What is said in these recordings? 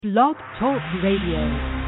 Blog Talk Radio.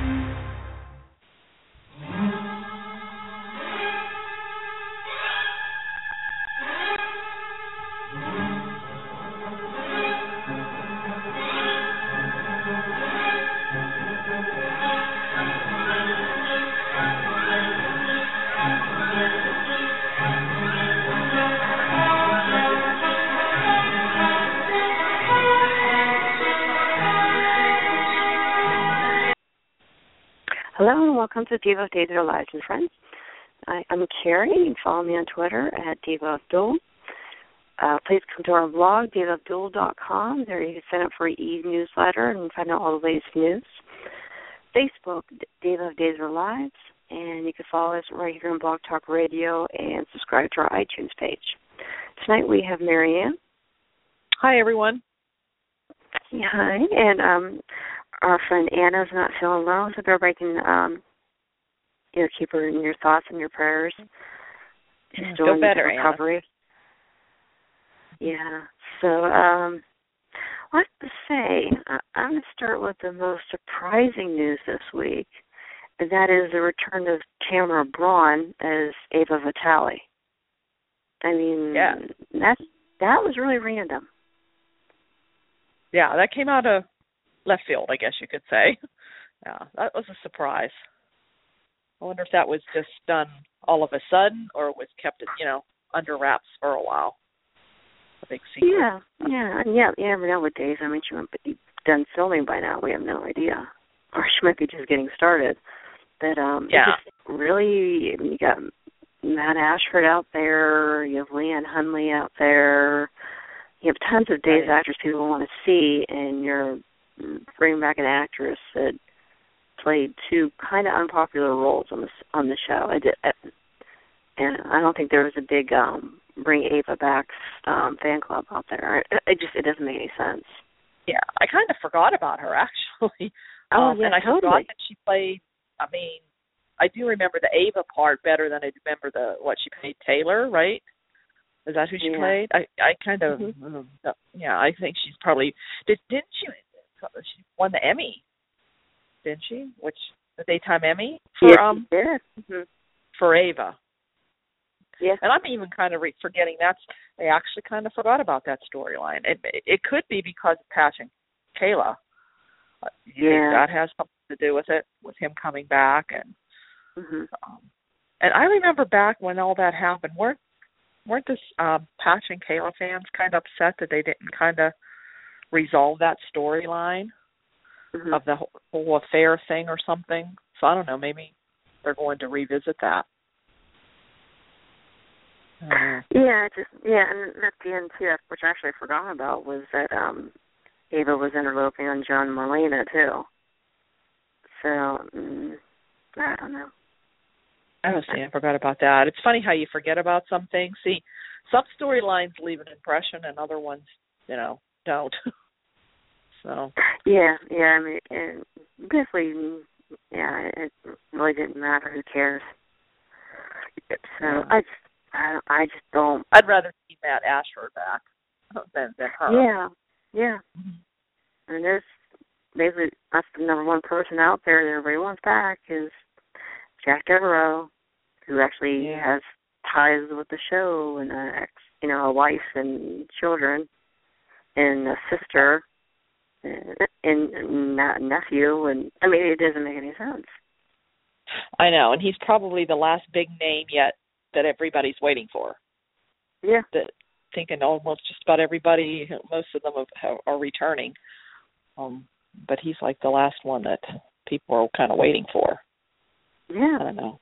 Hello and welcome to Diva of Days That Are Lives and Friends. I'm Carrie. You can follow me on Twitter at Diva Abdul. Please come to our blog, divaabdul.com. There you can sign up for an e-newsletter and find out all the latest news. Facebook, Diva of Days That Are Lives. And you can follow us right here on Blog Talk Radio and subscribe to our iTunes page. Tonight we have Marianne. Hi, everyone. Yeah, hi. And our friend Anna's not feeling well, so everybody can, keep her in your thoughts and your prayers. She's still in recovery. Anna. Yeah. So, what to say? I'm going to start with the most surprising news this week, and that is the return of Tamara Braun as Ava Vitale. I mean, yeah. that was really random. Yeah, that came out of left field, I guess you could say. Yeah, that was a surprise. I wonder if that was just done all of a sudden or was kept, under wraps for a while. A big secret. Yeah. You never know with Days. I mean, she might be done filming by now. We have no idea. Or she might be just getting started. But, just really, you got Matt Ashford out there. You have Leanne Hunley out there. You have tons of Days actors people want to see, and you're bringing back an actress that played two kind of unpopular roles on the show. And I don't think there was a big bring Ava back fan club out there. It doesn't make any sense. Yeah, I kind of forgot about her actually. And I forgot that she played. I mean, I do remember the Ava part better than I remember what she played Taylor, right? Is that who she played? I kind of, I think she's probably, didn't she won the Emmy, didn't she? The Daytime Emmy for Ava. Yes. And I'm even kind of forgetting I actually kind of forgot about that storyline. It could be because of Patch and Kayla. You think that has something to do with it, with him coming back. And I remember back when all that happened, weren't this Patch and Kayla fans kind of upset that they didn't kind of resolve that storyline of the whole affair thing or something? So I don't know, maybe they're going to revisit that. And at the end too, which I actually forgot about, was that Ava was interloping on John Mulaney too. So I don't know. I forgot about that. It's funny how you forget about some things. See, some storylines leave an impression and other ones, don't. So. Yeah, I mean, and basically, it really didn't matter. Who cares? So I just don't. I'd rather see Matt Ashford back than her. Yeah. And there's basically that's the number one person out there that everybody wants back is Jack Devereaux, who actually has ties with the show and a wife and children and a sister and nephew, and I mean it doesn't make any sense. I know, and he's probably the last big name yet that everybody's waiting for. Yeah. Thinking almost just about everybody, most of them are returning, but he's like the last one that people are kind of waiting for. Yeah. I don't know.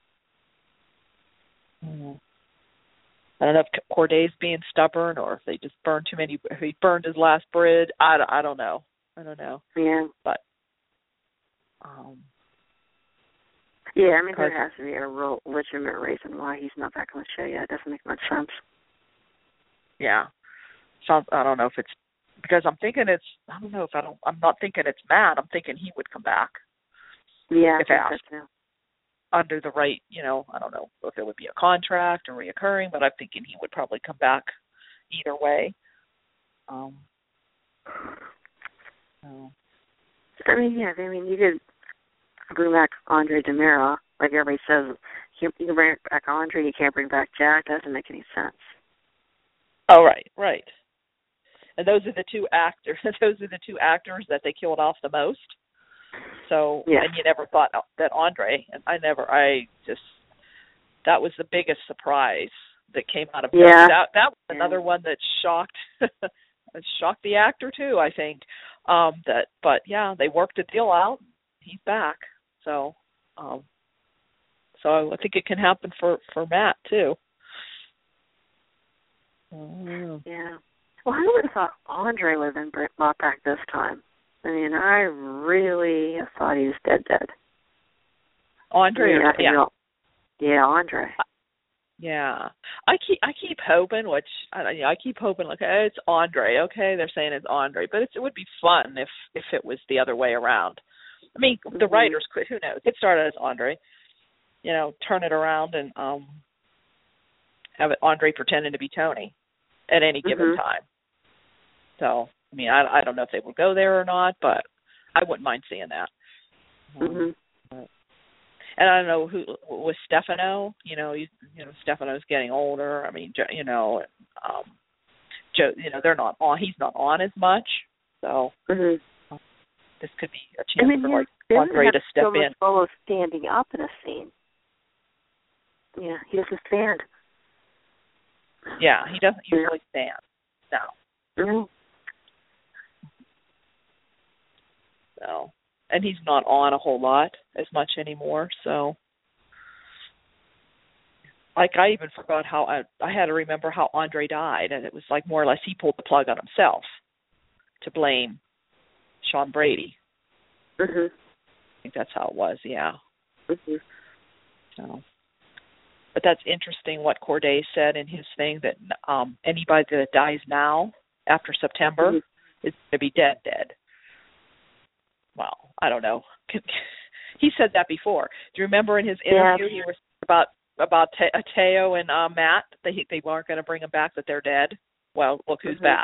I don't know if Corday's being stubborn or if they just burned too many. If he burned his last bridge, I don't know. Yeah. But. Yeah, I mean there has to be a real legitimate reason why he's not back on the show yet. It doesn't make much sense. Yeah. So I don't know if it's because I'm thinking it's. I don't know if I'm not thinking it's Matt. I'm thinking he would come back. Yeah. If asked. Under the right, I don't know if it would be a contract or reoccurring, but I'm thinking he would probably come back either way. I mean, you could bring back Andre DiMera, like everybody says. You can bring back Andre, you can't bring back Jack. That doesn't make any sense. Oh, right. And those are the two actors. Those are the two actors that they killed off the most. So, yeah. And you never thought that Andre. And that was the biggest surprise that came out of yeah. That was another one that shocked the actor too, I think. But they worked a deal out. He's back. So I think it can happen for Matt too. Yeah. Well, I would have thought Andre would have been brought back this time. I mean, I really thought he was dead. Andre, yeah, Andre. Yeah, I keep hoping, I keep hoping, like, hey, it's Andre. Okay, they're saying it's Andre, but it would be fun if it was the other way around. I mean, the writers could, who knows? It started as Andre, turn it around and have it Andre pretending to be Tony at any given time. So, I mean, I don't know if they will go there or not, but I wouldn't mind seeing that. And I don't know who was Stefano. Stefano's getting older. I mean, Joe. They're not on. He's not on as much. So this could be a chance for Andre to step in. Solo standing up in a scene. Yeah, he doesn't stand. Yeah, he doesn't usually stand. No. So, and he's not on a whole lot as much anymore. So, like, I even forgot how I had to remember how Andre died, and it was like more or less he pulled the plug on himself to blame Sean Brady. I think that's how it was. Yeah. So, but that's interesting what Corday said in his thing that anybody that dies now after September is going to be dead. Well, I don't know. He said that before. Do you remember in his interview he was about Teo and Matt? They weren't going to bring them back, that they're dead. Well, look who's back.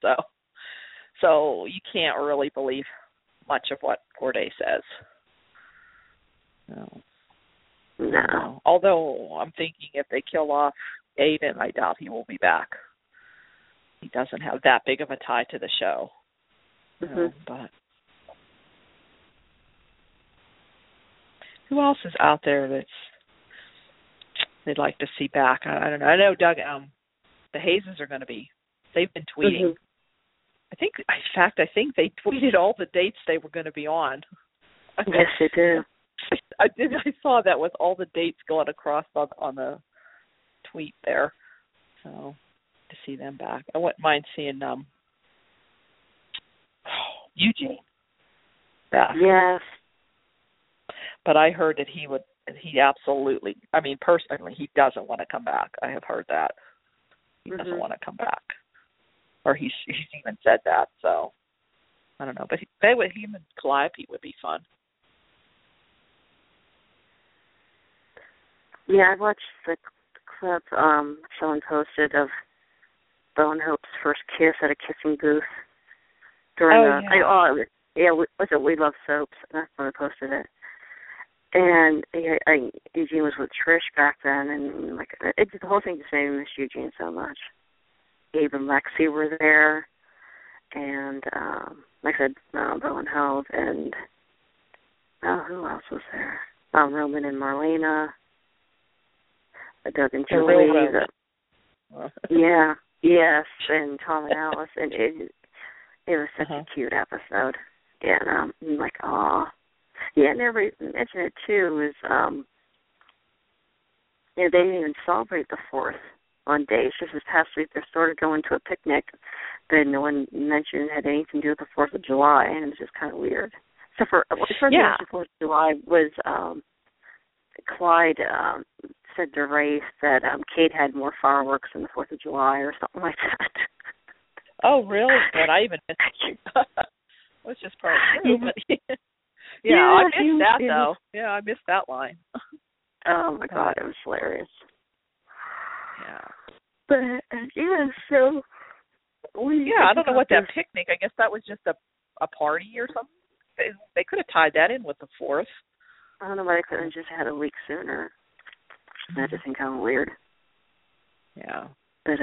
So you can't really believe much of what Corday says. No. Although I'm thinking if they kill off Aiden, I doubt he will be back. He doesn't have that big of a tie to the show. But who else is out there they'd like to see back? I don't know. I know Doug. The Hayeses are going to be. They've been tweeting. I think they tweeted all the dates they were going to be on. Yes, they do. I saw that with all the dates going across on the tweet there. So to see them back, I wouldn't mind seeing Eugene back. Yes. But I heard that he absolutely, I mean, personally, he doesn't want to come back. I have heard that. He doesn't want to come back. Or he's even said that, so I don't know. But him and Calliope would be fun. Yeah, I watched the clip someone posted of Bo and Hope's first kiss at a kissing booth during was it We Love Soaps? That's when I posted it. And Eugene was with Trish back then, and the whole thing just made me miss Eugene so much. Gabe and Lexi were there, and like I said, Bo and Hope, and who else was there? Roman and Marlena, Doug and Julie. And Tom and Alice, and it was such a cute episode. And I'm like, aw. Yeah, and everybody mentioned it too. Was they didn't even celebrate the 4th on days. Just this past week, they started going to a picnic that no one mentioned had anything to do with the 4th of July, and it was just kind of weird. Except for the 4th of July was Clyde said to Rafe that Kate had more fireworks than the 4th of July or something like that. Oh, really? But I even missed it. Which is probably true. But I missed that, though. Yeah, I missed that line. Oh, my God, it was hilarious. Yeah. But, so... I don't know what that picnic, I guess that was just a party or something? they could have tied that in with the 4th. I don't know why they couldn't have just had a week sooner. That just seemed kind of weird. Yeah. But,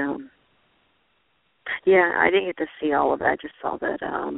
yeah, I didn't get to see all of that. I just saw that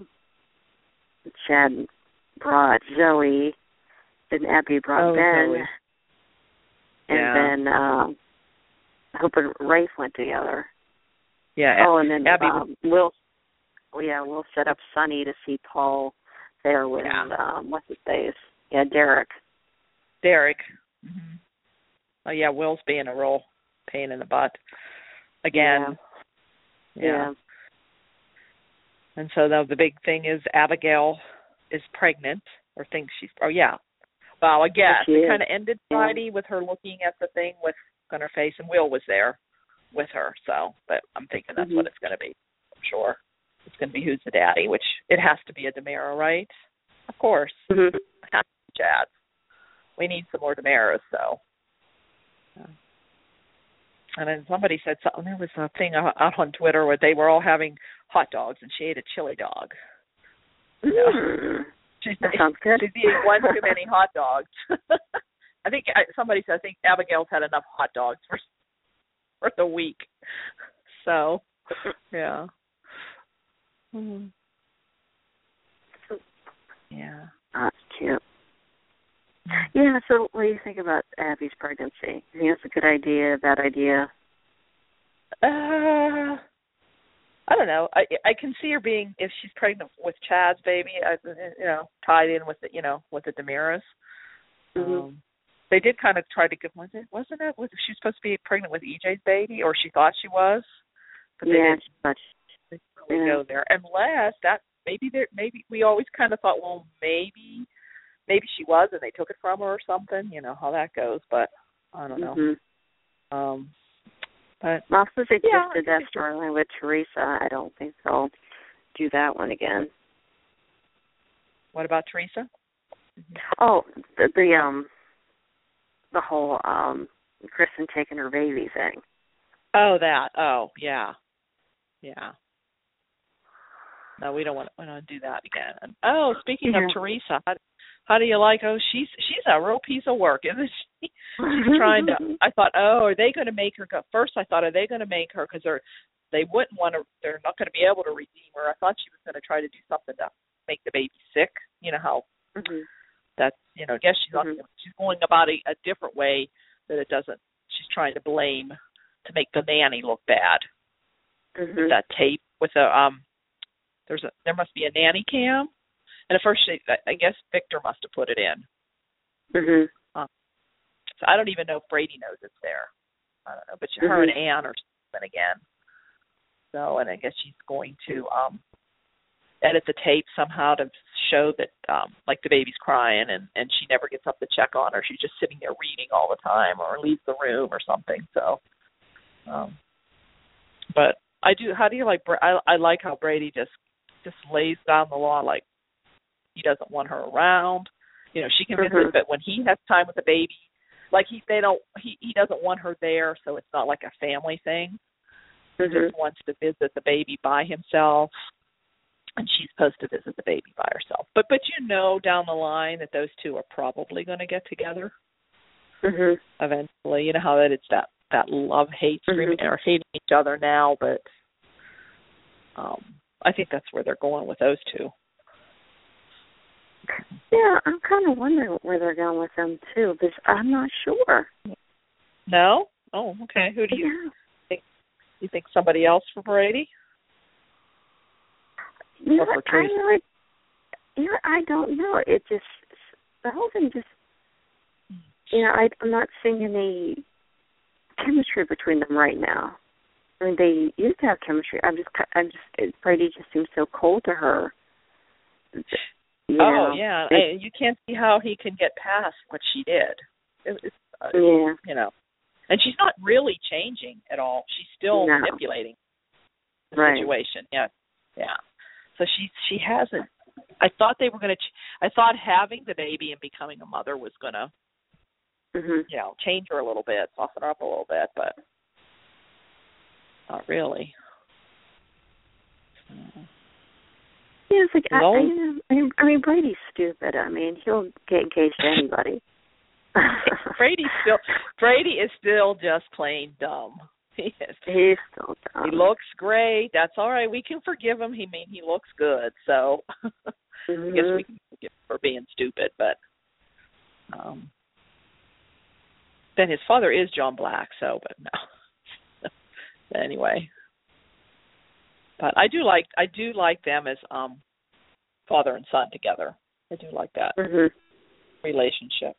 Chad brought Zoe, and Abby brought Ben. Zoe. And then Hope and Rafe went together. Yeah. And then Abby Will set up Sonny to see Paul there with what's his face? Yeah, Derek. Mm-hmm. Oh yeah, Will's being a real pain in the butt again. Yeah. And so the big thing is Abigail is pregnant or thinks she's. Oh yeah. Well, I guess it kind of ended Friday with her looking at the thing on her face, and Will was there with her. So, but I'm thinking that's what it's going to be. I'm sure it's going to be who's the daddy, which it has to be a DiMera, right? Of course. Mm-hmm. It has to be Chad. We need some more DiMeras, so. And then somebody said something. There was a thing out on Twitter where they were all having hot dogs, and she ate a chili dog. That sounds good. She's eating one too many hot dogs. I think somebody said, I think Abigail's had enough hot dogs for the week. So, yeah. Mm-hmm. Yeah. That's cute. Yeah, so what do you think about Abby's pregnancy? You think it's a good idea, a bad idea? I don't know. I can see her being, if she's pregnant with Chad's baby, tied in with the DiMeras. Mm-hmm. They did kind of try to give, wasn't it? Was she supposed to be pregnant with EJ's baby, or she thought she was? But they didn't go there. Unless that maybe we always kind of thought, well, maybe she was and they took it from her or something. You know how that goes, but I don't know. Mm-hmm. But also, they just did that storyline with Teresa. I don't think they'll do that one again. What about Teresa? Oh, the whole Kristen taking her baby thing. Oh, that. Oh, yeah. Yeah. No, we don't want to do that again. Oh, speaking of Teresa, how do you like? Oh, she's a real piece of work, isn't she? She's trying to. I thought, are they going to make her go? First, I thought, are they going to make her, because they wouldn't want to. They're not going to be able to redeem her. I thought she was going to try to do something to make the baby sick. You know how that's. I guess she's not, she's going about it a different way that it doesn't. She's trying to blame to make the nanny look bad. With that tape with a there must be a nanny cam, and at first I guess Victor must have put it in. So I don't even know if Brady knows it's there. I don't know, but her and Ann are something again. So, and I guess she's going to edit the tape somehow to show that like the baby's crying and she never gets up to check on her. She's just sitting there reading all the time or leaves the room or something. So, but I do. How do you like? I like how Brady just lays down the law, like he doesn't want her around. She convinces, but when he has time with the baby, like he doesn't want her there, so it's not like a family thing. He just wants to visit the baby by himself, and she's supposed to visit the baby by herself. But down the line that those two are probably going to get together eventually. You know how that it's that love-hate screaming or hating each other now, but I think that's where they're going with those two. Yeah, I'm kind of wondering where they're going with them, too, because I'm not sure. No? Oh, okay. Who do you think? You think somebody else for Brady? Or for Teresa? I don't know. It just, the whole thing just, I'm not seeing any chemistry between them right now. I mean, they used to have chemistry. Brady just seems so cold to her. Oh, yeah. You can't see how he can get past what she did. And she's not really changing at all. She's still manipulating the situation. Yeah. Yeah. So she hasn't. I thought they were going to. I thought having the baby and becoming a mother was going to, change her a little bit, soften her up a little bit, but not really. Yeah, it's like I mean Brady's stupid. I mean, he'll get engaged to anybody. Brady is still just plain dumb. He is. He's still dumb. He looks great. That's all right. We can forgive him. He looks good. So I guess we can forgive him for being stupid. But then his father is John Black. So, but no. But anyway. But I do like them as father and son together. I do like that relationship.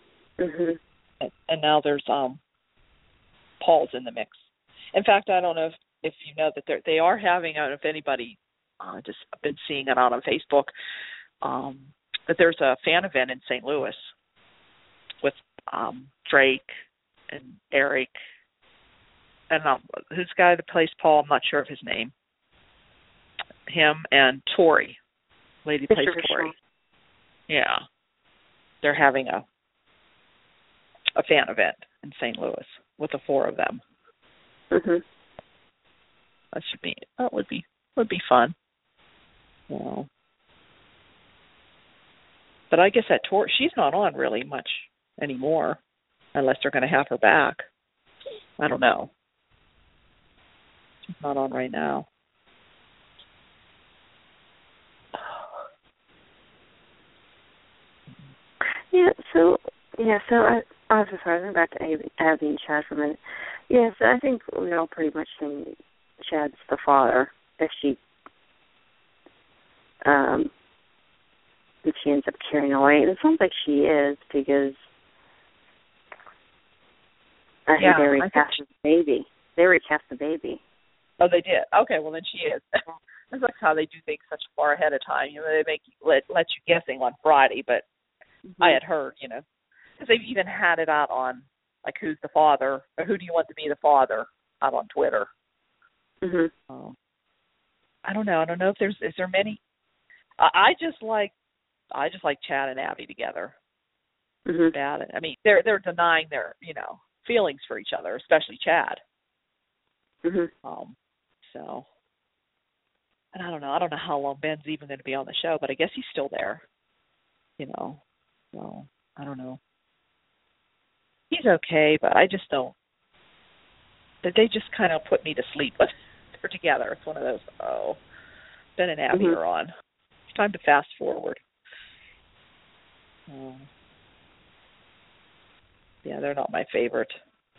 And now there's Paul's in the mix. In fact, I don't know if you know that they are having. I don't know if anybody just been seeing it on Facebook. That there's a fan event in St. Louis with Drake and Eric and who's the guy that plays Paul? I'm not sure of his name. Him and Tori, lady plays Tori. Yeah, they're having a fan event in St. Louis with the four of them. That would be fun. Well, but I guess that Tori, she's not on really much anymore, unless they're going to have her back. I don't know. She's not on right now. I was just sorry, back to Abby and Chad for a minute. Yeah, so I think we all pretty much think Chad's the father if she ends up carrying away. And it sounds like she is because I think they recast the baby. They recast the baby. Oh, they did? Okay, well then she is. That's like how they do things such far ahead of time. You know, they make let you guessing on Friday, but I had heard, you know, because they've even had it out on, like, who's the father, or who do you want to be the father, out on Twitter. I don't know. I don't know if is there many. I just like Chad and Abby together. Bad. I mean, they're denying their, you know, feelings for each other, especially Chad. So, and I don't know how long Ben's even going to be on the show, but I guess he's still there. You know, so I don't know. He's okay, but I just don't. They just kind of put me to sleep when they're together. It's one of those, Ben and Abby are on. It's time to fast forward. Yeah, they're not my favorite.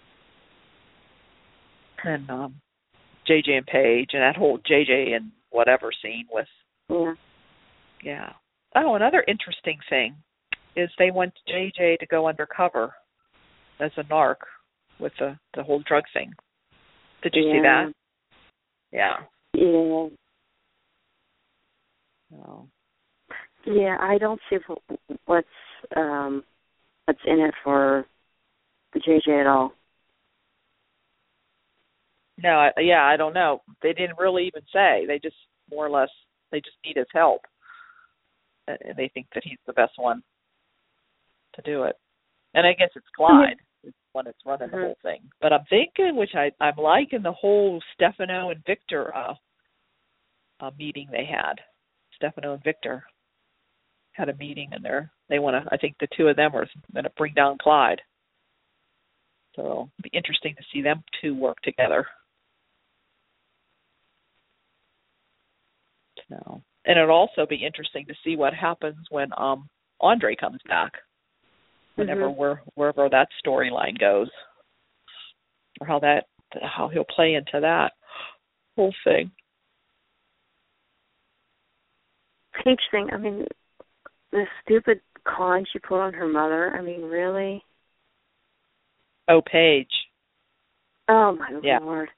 And JJ and Paige, and that whole JJ and whatever scene with. Yeah. Oh, another interesting thing is they want JJ to go undercover as a narc with the whole drug thing. Did you see that? Yeah. No. Yeah, I don't see what's in it for JJ at all. No, I don't know. They didn't really even say. They just more or less they just need his help, and they think that he's the best one to do it. And I guess it's Clyde is the one that's running the whole thing. But I'm thinking, which I'm liking the whole Stefano and Victor meeting they had. Stefano and Victor had a meeting, and they want to. I think the two of them are going to bring down Clyde. So it'll be interesting to see them two work together. So, and it'll also be interesting to see what happens when Andre comes back. Whenever wherever that storyline goes, or how he'll play into that whole thing. Paige thing. I mean, the stupid con she put on her mother. I mean, really? Oh, Paige. Oh my Lord.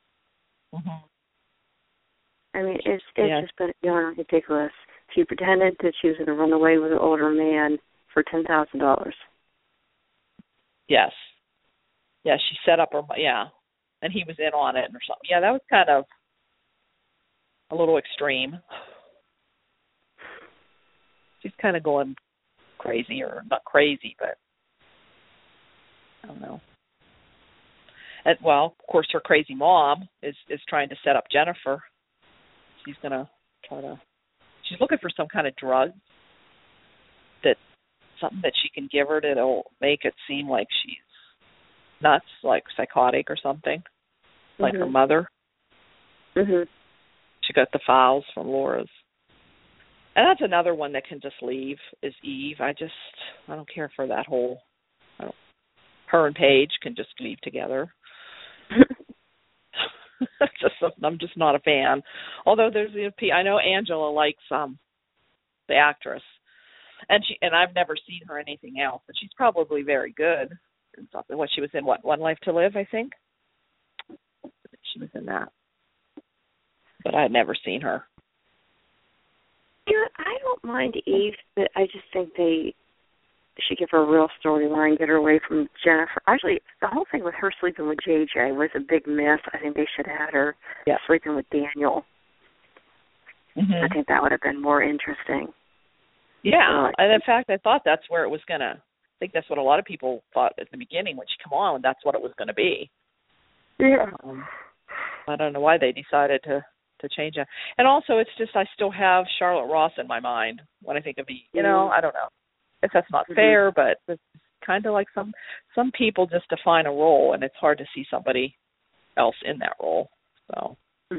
I mean, it's just been beyond ridiculous. She pretended that she was going to run away with an older man for $10,000. Yes. Yeah, she set up her, and he was in on it or something. Yeah, that was kind of a little extreme. She's kind of going crazy, or not crazy, but I don't know. And, well, of course, her crazy mom is trying to set up Jennifer. She's going to try to she's looking for some kind of drug, something that she can give her that'll make it seem like she's nuts, like psychotic or something, like her mother. She got the files from Laura's. And that's another one that can just leave, is Eve. I don't care for that whole, her and Paige can just leave together. I'm just not a fan. Although I know Angela likes the actress, and I've never seen her in anything else, but she's probably very good in something. What she was in, One Life to Live, I think. She was in that, but I had never seen her. I don't mind Eve, but I just think they should give her a real storyline, get her away from Jennifer. Actually, the whole thing with her sleeping with JJ was a big myth. I think they should have had her sleeping with Daniel. I think that would have been more interesting. Yeah, and in fact, I thought that's where it was going to, I think that's what a lot of people thought at the beginning when she came on, that's what it was going to be. Yeah. I don't know why they decided to change it. And also, it's just I still have Charlotte Ross in my mind when I think of Eve. I don't know if that's not fair, but it's kind of like some people just define a role, and it's hard to see somebody else in that role. So.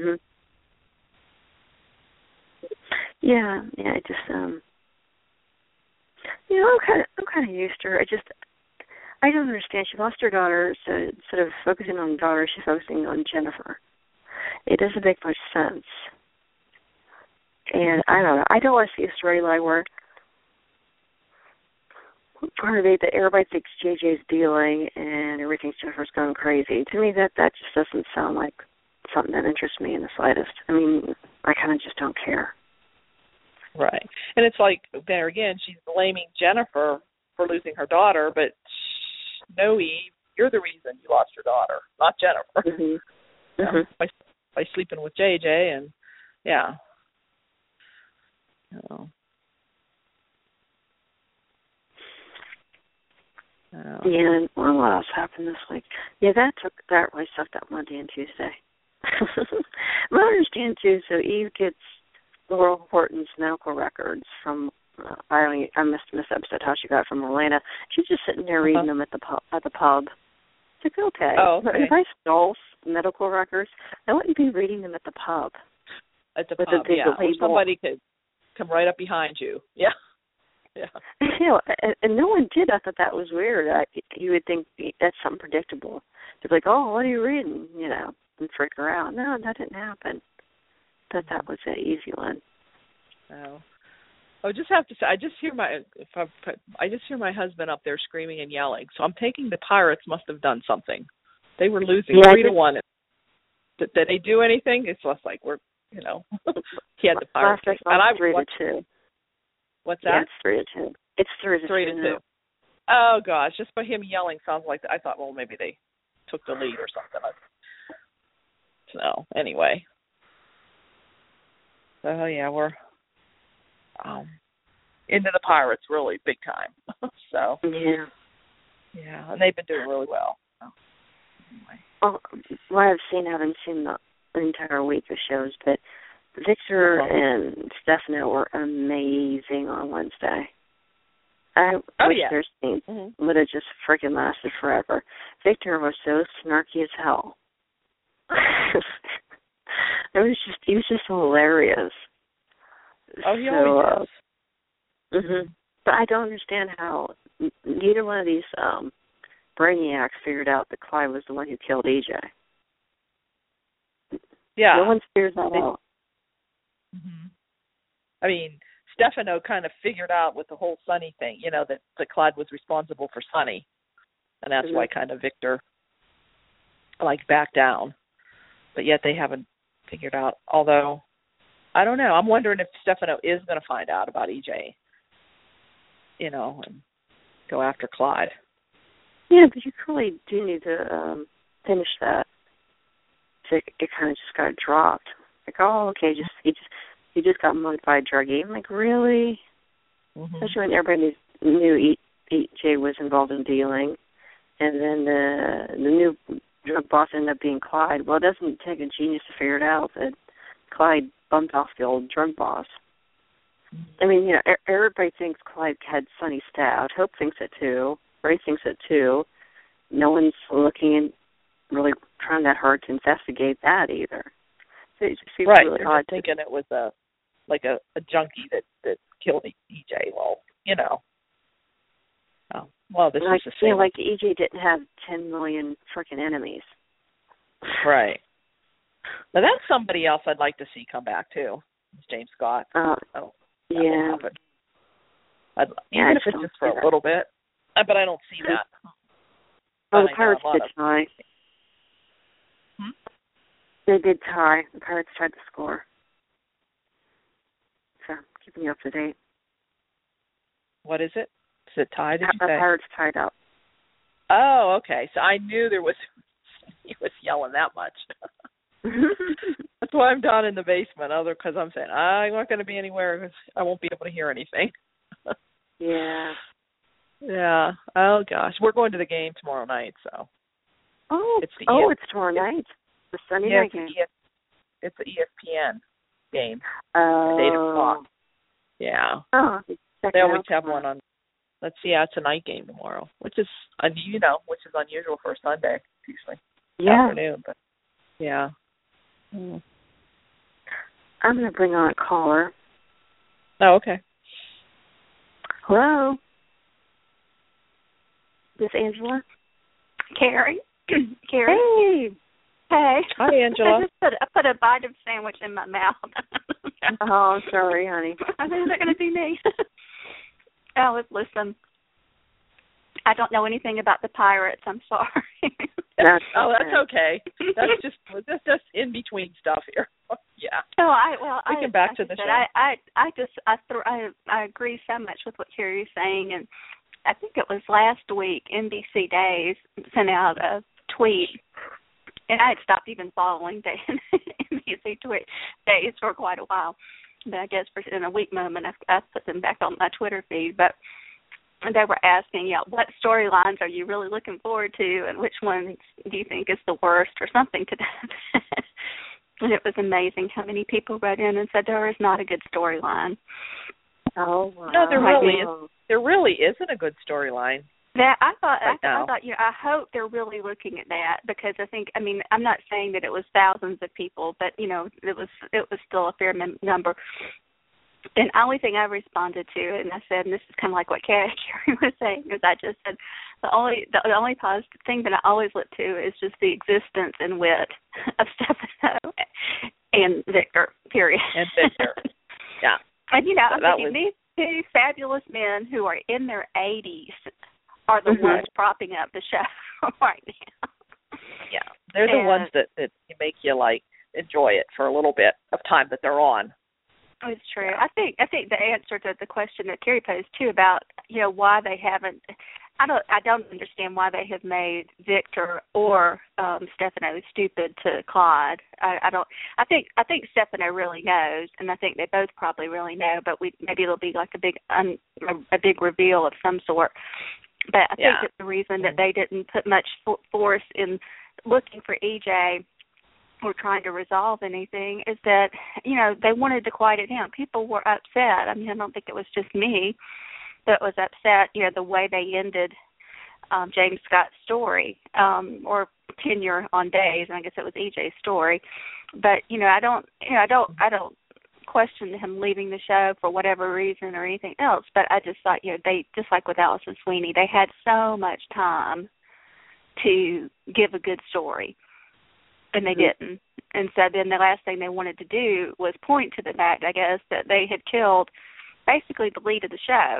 Yeah. I just I'm kind of used to her. I don't understand. She lost her daughter, so instead of focusing on the daughter, she's focusing on Jennifer. It doesn't make much sense. And I don't know. I don't want to see a storyline where that everybody thinks JJ's dealing and everything Jennifer's going crazy. To me, that just doesn't sound like something that interests me in the slightest. I mean, I kind of just don't care. Right. And it's like, there again, she's blaming Jennifer for losing her daughter, but no, Eve, you're the reason you lost your daughter, not Jennifer. By sleeping with JJ, and yeah. Yeah, and what else happened this week? Yeah, that really sucked up Monday and Tuesday. I understand too. So Eve gets Laurel Horton's medical records from. I missed this episode how she got it from Atlanta. She's just sitting there reading them at the pub. It's like, okay. But if I stole medical records, I wouldn't be reading them at the pub. At the pub, or somebody could come right up behind you. Yeah. And no one did. I thought that was weird. You would think that's something predictable. They're like, oh, what are you reading? And freak around. No, that didn't happen. That was an easy one. Oh. I just have to say, I just hear my husband up there screaming and yelling. So I'm thinking the Pirates must have done something. They were losing 3-1. Did they do anything? It's less like we're, he had the Pirates. And I 3-2. What's that? Yeah, it's 3-2. It's 3-2. Oh gosh, just by him yelling sounds like I thought, well, maybe they took the lead or something. So anyway. So yeah, we're into the Pirates really big time. So yeah, and they've been doing really well. So, anyway. What I haven't seen the entire week of shows, but Victor and Stefano were amazing on Wednesday. I wish their scene would have just freaking lasted forever. Victor was so snarky as hell. He was just hilarious. Oh, he always is. But I don't understand how neither one of these brainiacs figured out that Clyde was the one who killed EJ. Yeah. No one figures that out. I mean, Stefano kind of figured out with the whole Sonny thing, that Clyde was responsible for Sonny. And that's why kind of Victor, backed down. But yet they haven't figured out, although, I don't know. I'm wondering if Stefano is going to find out about EJ, and go after Clyde. Yeah, but you really do need to finish that. So it kind of just got dropped. Like, oh, okay, he just got mugged by a druggie. I'm like, really? Especially when everybody knew EJ was involved in dealing, and then the new drug boss ended up being Clyde. Well, it doesn't take a genius to figure it out that Clyde bumped off the old drug boss. I mean, everybody thinks Clyde had Sonny stabbed. Hope thinks it too. Ray thinks it too. No one's looking and really trying that hard to investigate that either. So it just seems really odd. Thinking it was a junkie that killed EJ. Well, Oh, well, this is the same. Like EJ didn't have 10 million freaking enemies. Right. Now that's somebody else I'd like to see come back too. It's James Scott. Yeah. Even if it's just for a little bit. But I don't see that. The Pirates did tie. They did tie. The Pirates tried to score. So, keeping you up to date. What is it? Is it tied, did you say? The Pirates tied up. Oh, okay. So I knew he was yelling that much. That's why I'm down in the basement, because I'm saying, I'm not going to be anywhere because I won't be able to hear anything. Yeah. Yeah. Oh, gosh. We're going to the game tomorrow night, so. It's tomorrow night? The Sunday night game? It's the ESPN game. Oh. At 8 o'clock. Yeah. Oh, they always have one on. Let's see, it's a night game tomorrow, which is unusual for a Sunday, usually. Yeah. Afternoon, but yeah. I'm going to bring on a caller. Oh, okay. Hello? This is Angela? Carrie. Hey. Hey. Hi, Angela. I put a bite of sandwich in my mouth. Oh, I'm sorry, honey. I think they're going to be me. Listen, I don't know anything about the Pirates. I'm sorry. That's okay. That's just in between stuff here. Yeah. No, we can back to the show. I agree so much with what Carrie's saying, and I think it was last week NBC Days sent out a tweet, and I had stopped even following NBC Days for quite a while. But I guess in a weak moment, I put them back on my Twitter feed. But they were asking, what storylines are you really looking forward to, and which ones do you think is the worst, or something to that. And it was amazing how many people wrote in and said there is not a good storyline. Oh, wow. No, there really isn't a good storyline. That I thought, I hope they're really looking at that, because I'm not saying that it was thousands of people, but it was still a fair number. And the only thing I responded to, and I said, and this is kind of like what Carrie was saying, is I just said the only positive thing that I always look to is just the existence and wit of Stefano and Victor. Period. And Victor, yeah. And I'm thinking these two fabulous men who are in their 80s are the ones propping up the show right now. Yeah, they're the ones that make you enjoy it for a little bit of time that they're on. It's true. I think the answer to the question that Carrie posed too about why they haven't. I don't understand why they have made Victor or Stefano stupid to Clyde. I don't. I think Stefano really knows, and I think they both probably really know. But maybe it'll be like a big reveal of some sort. But I think that the reason that they didn't put much force in looking for EJ or trying to resolve anything is that, they wanted to quiet it down. People were upset. I don't think it was just me that was upset, the way they ended James Scott's story, or tenure on Days, and I guess it was EJ's story. But, I don't question him leaving the show for whatever reason or anything else, but I just thought, they, just like with Allison Sweeney, they had so much time to give a good story, and they didn't. And so then the last thing they wanted to do was point to the fact, I guess, that they had killed basically the lead of the show,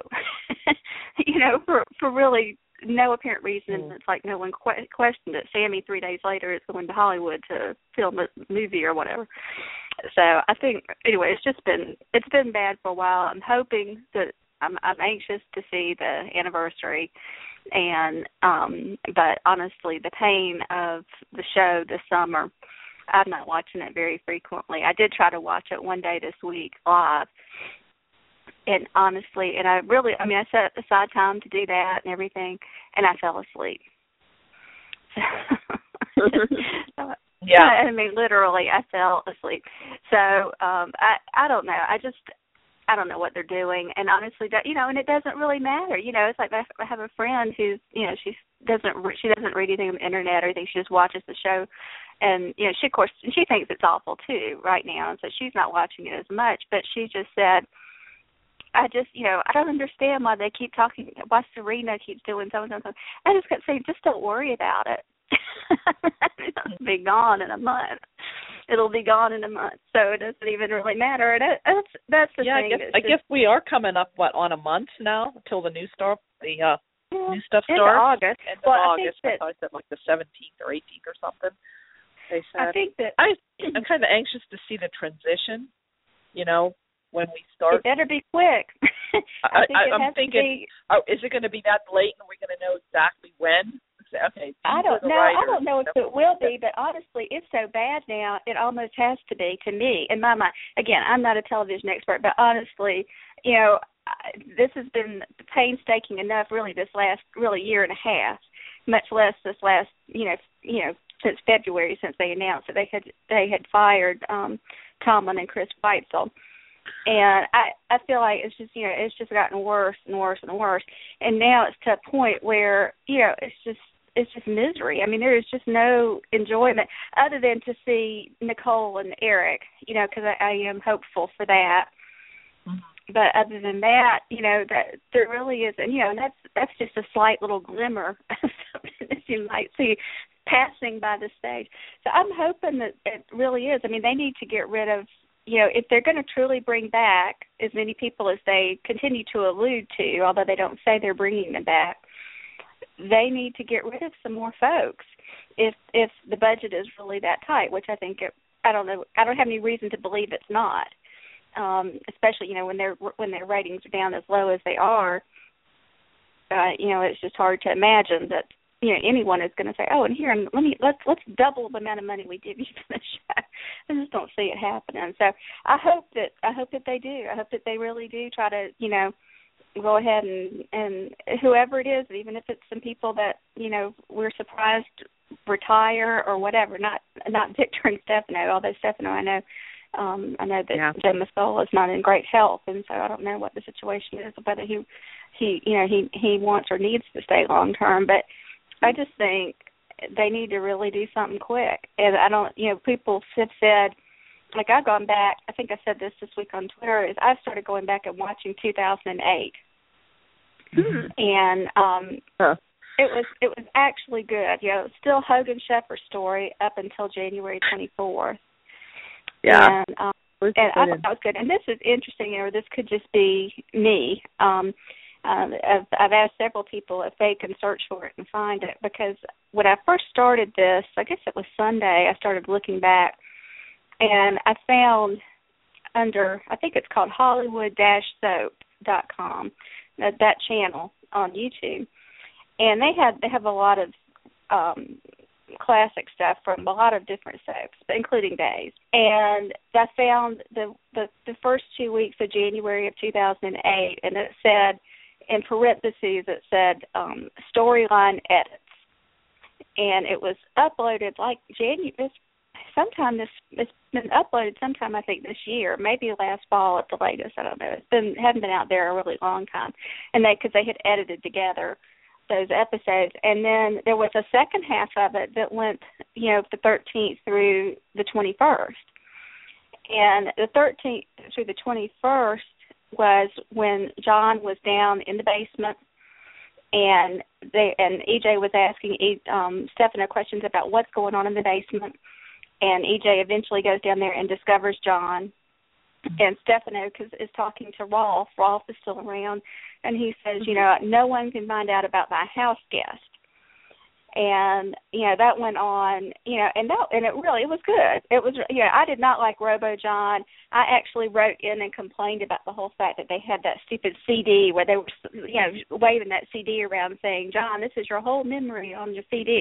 for really no apparent reason. It's like no one questioned it. Sammy 3 days later is going to Hollywood to film a movie or whatever. So I think, anyway, it's been bad for a while. I'm hoping that I'm anxious to see the anniversary, and but honestly, the pain of the show this summer, I'm not watching it very frequently. I did try to watch it one day this week live, and honestly, and I set aside time to do that and everything, and I fell asleep. Yeah. Literally, I fell asleep. So I don't know. I don't know what they're doing, and honestly, and it doesn't really matter. It's like I have a friend who's, she doesn't read anything on the internet or anything. She just watches the show, and she thinks it's awful too right now, and so she's not watching it as much. But she just said, I don't understand why they keep talking. Why Serena keeps doing so and so. I just kept saying, just don't worry about it. It'll be gone in a month. It'll be gone in a month, so it doesn't even really matter. And that's the thing. I guess we are coming up on a month now until the new stuff new stuff starts. August. End of August. I thought I said like the 17th or 18th or something. They said. I think that I'm kind of anxious to see the transition. When we start. It better be quick. I'm thinking, is it going to be that late and we're going to know exactly when? Okay. I don't know if it will be, but honestly, it's so bad now, it almost has to be, to me, in my mind. Again, I'm not a television expert, but honestly, this has been painstaking enough really this last year and a half, much less this last, since February, since they announced that they had fired Tomlin and Chris Weitzel. And I feel like it's just gotten worse and worse and worse. And now it's to a point where, it's just misery. I mean, there is just no enjoyment other than to see Nicole and Eric, because I am hopeful for that. Mm-hmm. But other than that, that there really isn't, and that's just a slight little glimmer of something that you might see passing by the stage. So I'm hoping that it really is. I mean, they need to get rid of, if they're going to truly bring back as many people as they continue to allude to, although they don't say they're bringing them back, they need to get rid of some more folks if the budget is really that tight, which I think I don't know. I don't have any reason to believe it's not, especially when their ratings are down as low as they are. It's just hard to imagine that anyone is going to say, oh, and here, let's double the amount of money we give you for the show. I just don't see it happening. So I hope that they do. I hope that they really do try to, go ahead and whoever it is, even if it's some people that, we're surprised retire or whatever, not Victor and Stefano, although Stefano I know that Joe Massola is not in great health, and so I don't know what the situation is, whether he wants or needs to stay long term, but I just think they need to really do something quick. And I don't, people have said, like I've gone back, I think I said this week on Twitter, is I started going back and watching 2008. Mm-hmm. And it was actually good. Still Hogan Shepherd's story up until January 24th. Yeah. And I thought that was good. And this is interesting, this could just be me. I've asked several people if they can search for it and find it, because when I first started this, I guess it was Sunday, I started looking back, and I found under, I think it's called Hollywood-soap.com, that channel on YouTube, and they have a lot of classic stuff from a lot of different soaps, including Days. And I found the first 2 weeks of January of 2008, and it said, in parentheses, it said storyline edits. And it was uploaded like January. It's been uploaded sometime, I think, this year, maybe last fall at the latest. I don't know. Hadn't been out there a really long time, and because they had edited together those episodes. And then there was a second half of it that went, the 13th through the 21st. And the 13th through the 21st was when John was down in the basement, and EJ was asking Stefano questions about what's going on in the basement. And EJ eventually goes down there and discovers John. And Stefano is talking to Rolf. Rolf is still around. And he says, no one can find out about my house guest. And, that went on, and it was good. It was, I did not like Robo John. I actually wrote in and complained about the whole fact that they had that stupid CD where they were, waving that CD around saying, John, this is your whole memory on your CD.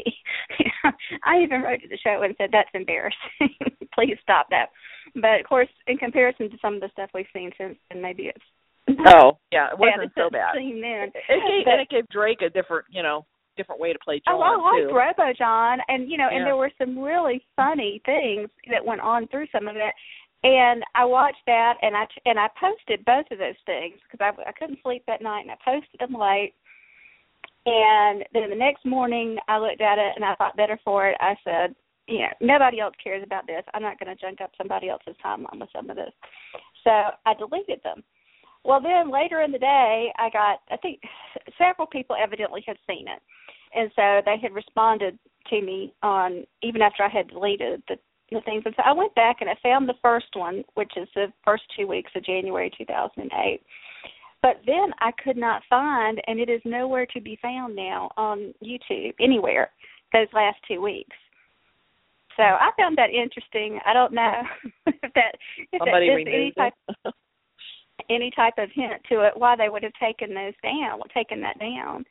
I even wrote to the show and said, that's embarrassing. Please stop that. But, of course, in comparison to some of the stuff we've seen since then, maybe it's it wasn't so bad. It gave Drake a different, different way to play John, I liked too. Robo John, and and there were some really funny things that went on through some of it. And I watched that, and I posted both of those things because I couldn't sleep that night, and I posted them late. And then the next morning, I looked at it, and I thought better for it. I said, nobody else cares about this. I'm not going to junk up somebody else's timeline with some of this. So I deleted them. Well, then later in the day, I think several people evidently had seen it. And so they had responded to me on, even after I had deleted the things. And so I went back and I found the first one, which is the first 2 weeks of January 2008. But then I could not find, and it is nowhere to be found now on YouTube, anywhere, those last 2 weeks. So I found that interesting. I don't know if that is any type of hint to it, why they would have taken that down.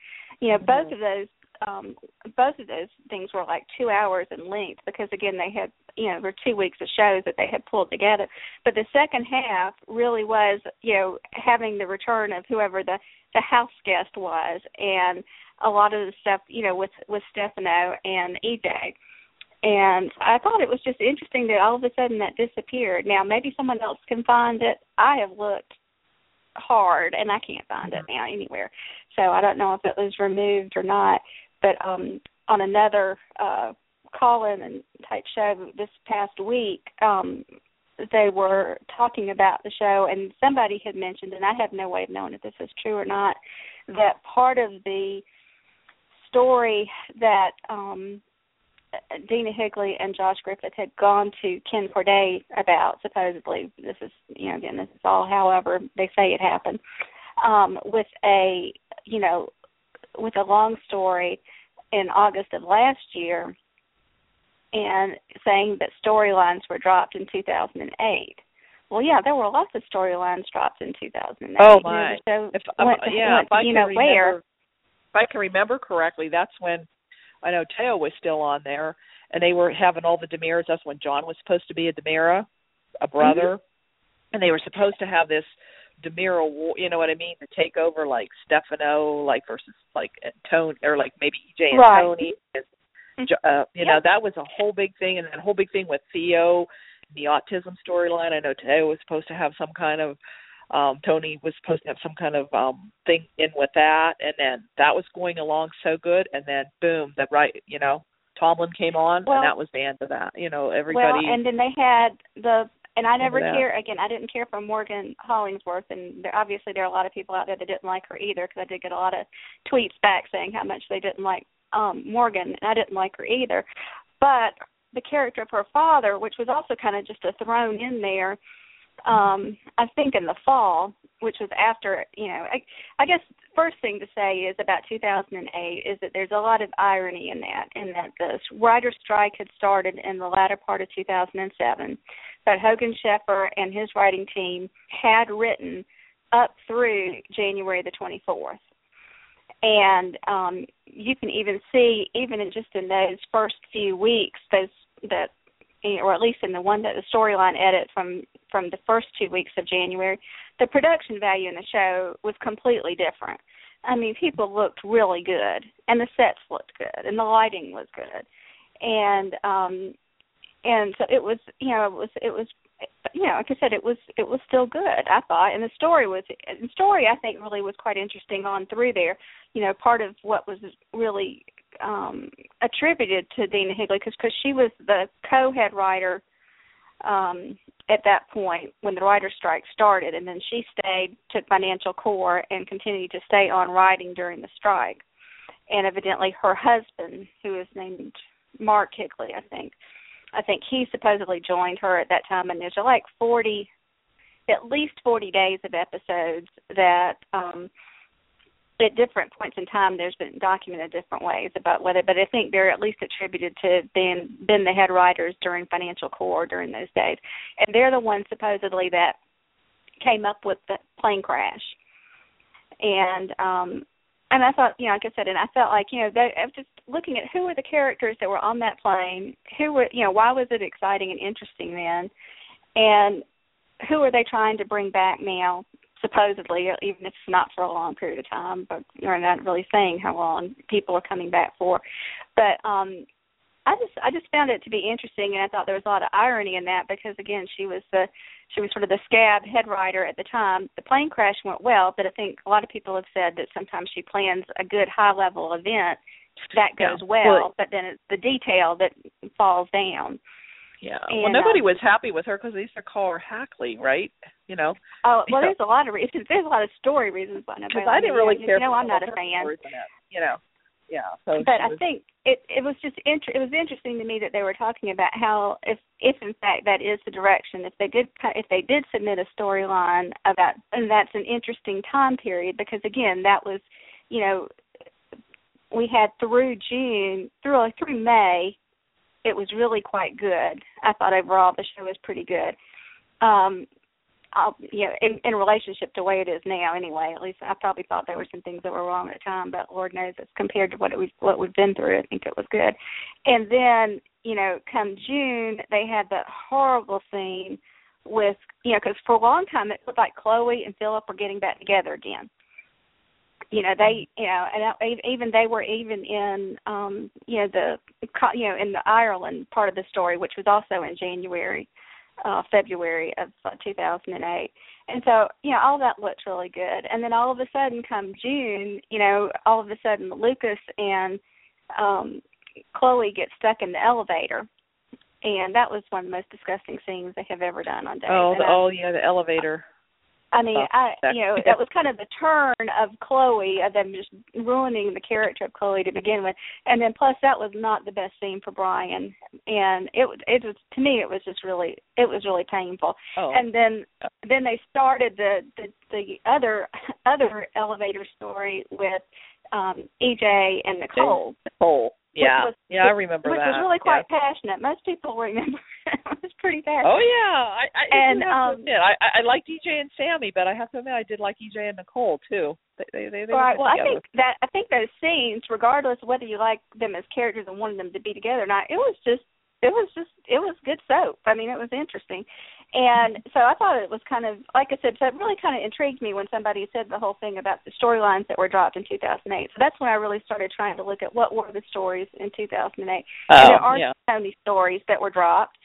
Both of those things were like 2 hours in length because, again, they had, there were 2 weeks of shows that they had pulled together. But the second half really was, having the return of whoever the house guest was, and a lot of the stuff, with Stefano and EJ. And I thought it was just interesting that all of a sudden that disappeared. Now, maybe someone else can find it. I have looked hard, and I can't find it now anywhere. So I don't know if it was removed or not. But on another call-in and type show this past week, they were talking about the show, and somebody had mentioned, and I have no way of knowing if this is true or not, that part of the story that Dina Higley and Josh Griffith had gone to Ken Corday about, supposedly, this is all however they say it happened, with a long story in August of last year, and saying that storylines were dropped in 2008. Well, yeah, there were lots of storylines dropped in 2008. Oh, my. If I can remember correctly, that's when I know Teo was still on there, and they were having all the Demiras. That's when John was supposed to be a Demira, a brother, and they were supposed to have this Demira war, you know what I mean, to take over like Stefano, like versus like Tony, or like maybe EJ and Tony. That was a whole big thing, and that whole big thing with Theo, the autism storyline. I know Teo was supposed to have some kind of Tony was supposed to have some kind of thing in with that, and then that was going along so good, and then boom, Tomlin came on, and that was the end of that. Everybody. Well, and then they had and I never I didn't care for Morgan Hollingsworth, and obviously there are a lot of people out there that didn't like her either, because I did get a lot of tweets back saying how much they didn't like Morgan, and I didn't like her either. But the character of her father, which was also kind of just thrown in there, I think in the fall, which was after, I guess first thing to say is about 2008 is that there's a lot of irony in that the writer's strike had started in the latter part of 2007, but Hogan Sheffer and his writing team had written up through January the 24th. And you can even see, even in those first few weeks, or at least in the storyline edit from the first 2 weeks of January, the production value in the show was completely different. I mean, people looked really good, and the sets looked good, and the lighting was good, and so it was, like I said, it was still good, I thought, and the story I think really was quite interesting on through there. Part of what was really attributed to Dina Higley, because she was the co-head writer at that point when the writer's strike started, and then she took Financial Core and continued to stay on writing during the strike. And evidently her husband, who is named Mark Higley, I think he supposedly joined her at that time, and there's at least 40 days of episodes that at different points in time there's been documented different ways about whether, but I think they're at least attributed to being the head writers during Financial Core during those days. And they're the ones supposedly that came up with the plane crash. And I thought, like I said, and I felt like, I was just looking at who were the characters that were on that plane, why was it exciting and interesting then, and who are they trying to bring back now, supposedly, even if it's not for a long period of time, but they're not really saying how long people are coming back for. But I just found it to be interesting, and I thought there was a lot of irony in that because again she was sort of the scab head writer at the time. The plane crash went well, but I think a lot of people have said that sometimes she plans a good high level event that goes well, but then it's the detail that falls down. Yeah. And, nobody was happy with her because they used to call her Hackley, right? You know. Oh well, there's a lot of reasons. There's a lot of story reasons why nobody. Because I didn't really care. I'm not a fan. You know. Yeah. So but I think it was just it was interesting to me that they were talking about how if in fact that is the direction, if they did submit a storyline about, and that's an interesting time period because again that was, you know, we had through June through May, it was really quite good. I thought overall the show was pretty good. You know, in relationship to the way it is now, anyway. At least I probably thought there were some things that were wrong at the time, but Lord knows it's compared to what we've been through. I think it was good. And then, you know, come June, they had that horrible scene with, you know, because for a long time it looked like Chloe and Philip were getting back together again. You know, they, you know, and even they were even in, you know, in the Ireland part of the story, which was also in February of 2008. And so, you know, all that looked really good. And then all of a sudden come June, you know, all of a sudden Lucas and Chloe get stuck in the elevator. And that was one of the most disgusting scenes they have ever done on Days. The elevator. I mean, you know, that was kind of the turn of Chloe, of them just ruining the character of Chloe to begin with, and then plus that was not the best scene for Brian, and it was to me it was really painful. And then they started the other elevator story with EJ and Nicole. Yeah, I remember that. Which was really quite passionate. Most people remember it was pretty passionate. Oh yeah, I liked EJ and Sammy, but I have to admit I did like EJ and Nicole too. They right. Well, I think those scenes, regardless of whether you like them as characters and wanted them to be together or not, it was good soap. I mean, it was interesting. And so I thought it was kind of, like I said, so it really kind of intrigued me when somebody said the whole thing about the storylines that were dropped in 2008. So that's when I really started trying to look at what were the stories in 2008. And there aren't so many stories that were dropped.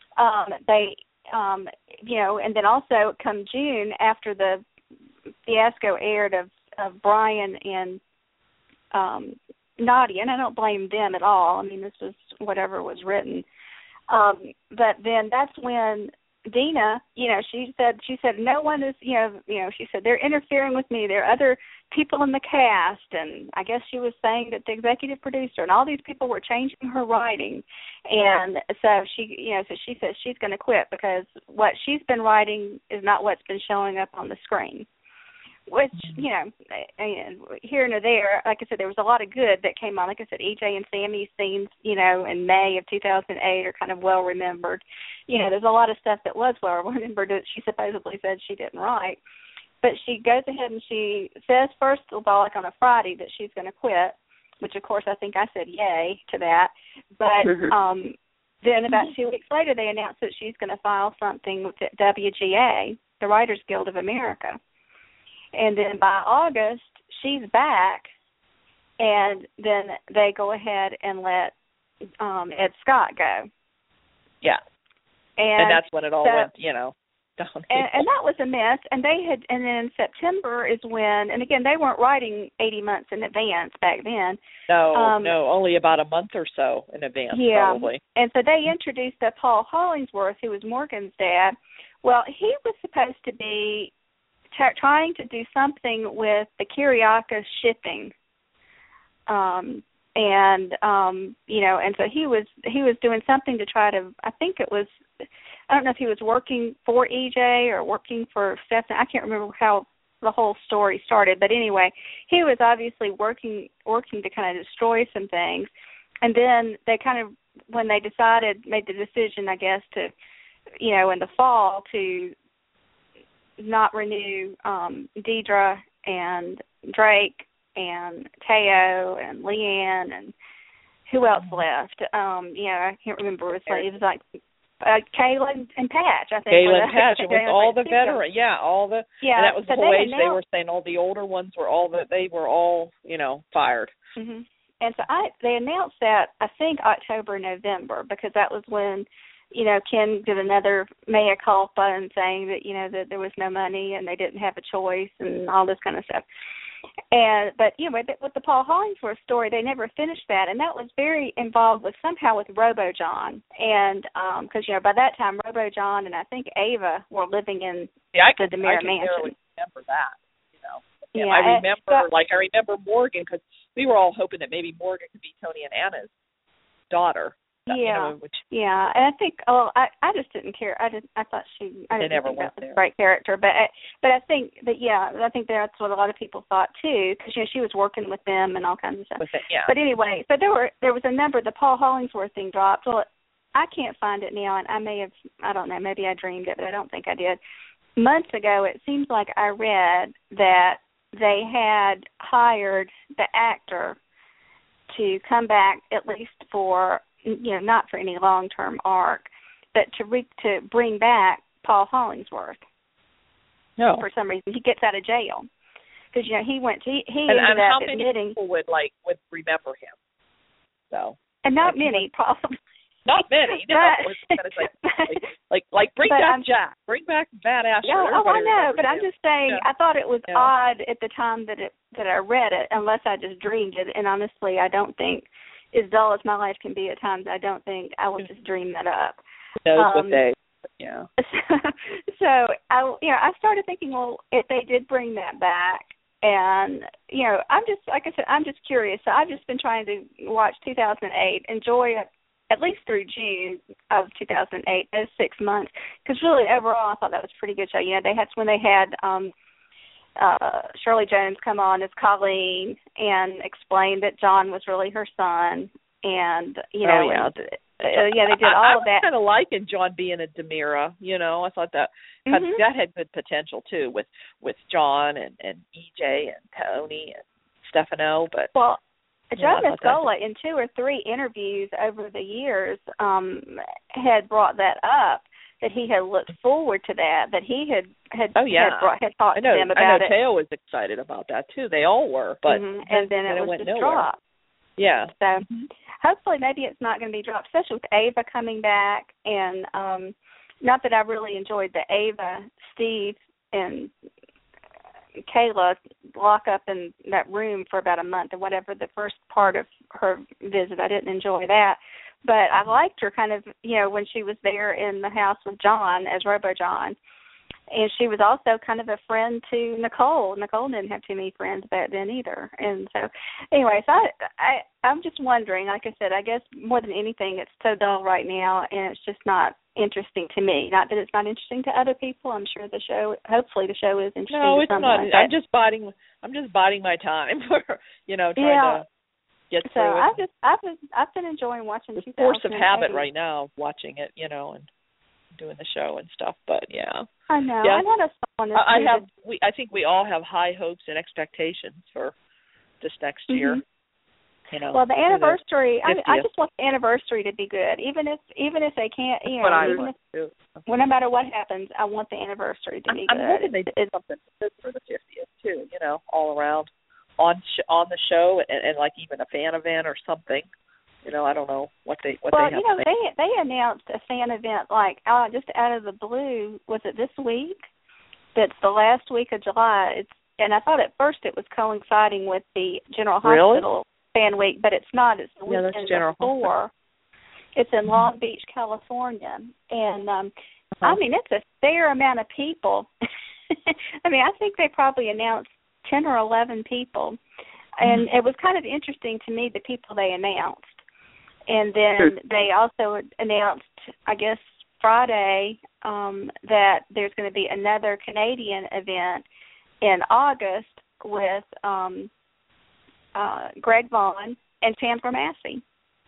You know, and then also come June, after the fiasco aired of Brian and Nadia, and I don't blame them at all. I mean, this was whatever was written. But then that's when Dina, you know, she said no one is, you know, she said they're interfering with me. There are other people in the cast, and I guess she was saying that the executive producer and all these people were changing her writing, and so she says she's going to quit because what she's been writing is not what's been showing up on the screen. Which, you know, here and there, like I said, there was a lot of good that came on. Like I said, EJ and Sammy's scenes, you know, in May of 2008 are kind of well remembered. You know, there's a lot of stuff that was well remembered that she supposedly said she didn't write. But she goes ahead and she says, first of all, like on a Friday, that she's going to quit, which, of course, I think I said yay to that. But then about 2 weeks later, they announced that she's going to file something with the WGA, the Writers Guild of America. And then by August, she's back, and then they go ahead and let Ed Scott go. Yeah. And that's when it all went, you know, downhill. And that was a mess. And then in September is when, and again, they weren't writing 80 months in advance back then. No, only about a month or so in advance, probably. And so they introduced Paul Hollingsworth, who was Morgan's dad. Well, he was supposed to be trying to do something with the Kiriakis shipping, you know, and so he was doing something to try to. I think it was, I don't know if he was working for EJ or working for Stephen. I can't remember how the whole story started, but anyway, he was obviously working to kind of destroy some things, and then they kind of, when they made the decision, I guess, to, you know, in the fall to not renew Deidre and Drake and Teo and Leanne and who else left? You know, I can't remember. It was like Kayla and Patch, I think. Kayla and Patch. It was all the veterans. Yeah, all the. Yeah, and that was the whole age. They were saying all the older ones were all, you know, fired. Mm-hmm. And so they announced that, I think, October, November, because that was when, you know, Ken did another mea culpa and saying that, you know, that there was no money and they didn't have a choice and all this kind of stuff. But you know, with the Paul Hollingsworth story, they never finished that, and that was very involved with RoboJohn, and because you know by that time RoboJohn and I think Ava were living in the DiMera mansion. I remember that, you know. Yeah, I remember Morgan, because we were all hoping that maybe Morgan could be Tony and Anna's daughter. Yeah, you know, yeah, and I think I just didn't care. I didn't think that was a great character, but I think that's what a lot of people thought too, because you know she was working with them and all kinds of stuff. But anyway, so there was a number. The Paul Hollingsworth thing dropped. Well, I can't find it now, and I don't know, maybe I dreamed it, but I don't think I did. Months ago, it seems like I read that they had hired the actor to come back at least for, you know, not for any long-term arc, but to bring back Paul Hollingsworth. No. For some reason, he gets out of jail because you know he and ended up how many admitting people would remember him? So. And not many, probably. Not many. No. Like bring back Jack. Bring back Badass. Yeah, I know, but I'm just saying, yeah. I thought it was odd at the time that I read it, unless I just dreamed it. And honestly, I don't think, as dull as my life can be at times, I don't think I would just dream that up. Yeah. So I started thinking, well, if they did bring that back, and you know, I'm just curious. So I've just been trying to watch 2008, enjoy it at least through June of 2008, those 6 months, because really overall I thought that was a pretty good show. You know, when they had Shirley Jones come on as Colleen and explain that John was really her son, and you know, they did all of that. I was kind of liking John being a DiMera. You know, I thought that that had good potential too with John and EJ and Tony and Stefano. But Joe Mascola in 2 or 3 interviews over the years had brought that up, that he had looked forward to that he had talked to them about it. I know Teo was excited about that too. They all were, but and then it was just nowhere. dropped. Yeah. So hopefully maybe it's not going to be dropped, especially with Ava coming back, and not that I really enjoyed the Ava, Steve, and Kayla lock up in that room for about a month or whatever, the first part of her visit. I didn't enjoy that. But I liked her kind of, you know, when she was there in the house with John as RoboJohn. And she was also kind of a friend to Nicole. Nicole didn't have too many friends back then either. And so, anyway, so I'm just wondering, like I said, I guess more than anything, it's so dull right now, and it's just not interesting to me. Not that it's not interesting to other people. I'm sure hopefully the show is interesting to someone. No, it's not. I'm just biding my time for, you know, trying to get through it. I've been enjoying watching the force of habit right now, watching it, you know, and doing the show and stuff. But yeah, I know. Yeah. I think we all have high hopes and expectations for this next year. You know, well, the anniversary. I just want the anniversary to be good, even if they can't. You know, no matter what happens, I want the anniversary to be good. I'm hoping they did something for the 50th too. You know, all around on the show, and like even a fan event or something. You know, I don't know what they have. Well, you know, they announced a fan event like just out of the blue. Was it this week? That's the last week of July. And I thought at first it was coinciding with the General Hospital fan week, but it's not. It's the weekend before. It's in Long Beach, California, and I mean it's a fair amount of people. I mean, I think they probably announced 10 or 11 people, and it was kind of interesting to me the people they announced. And then they also announced, I guess, Friday that there's going to be another Canadian event in August with Greg Vaughn and Sandra Massey.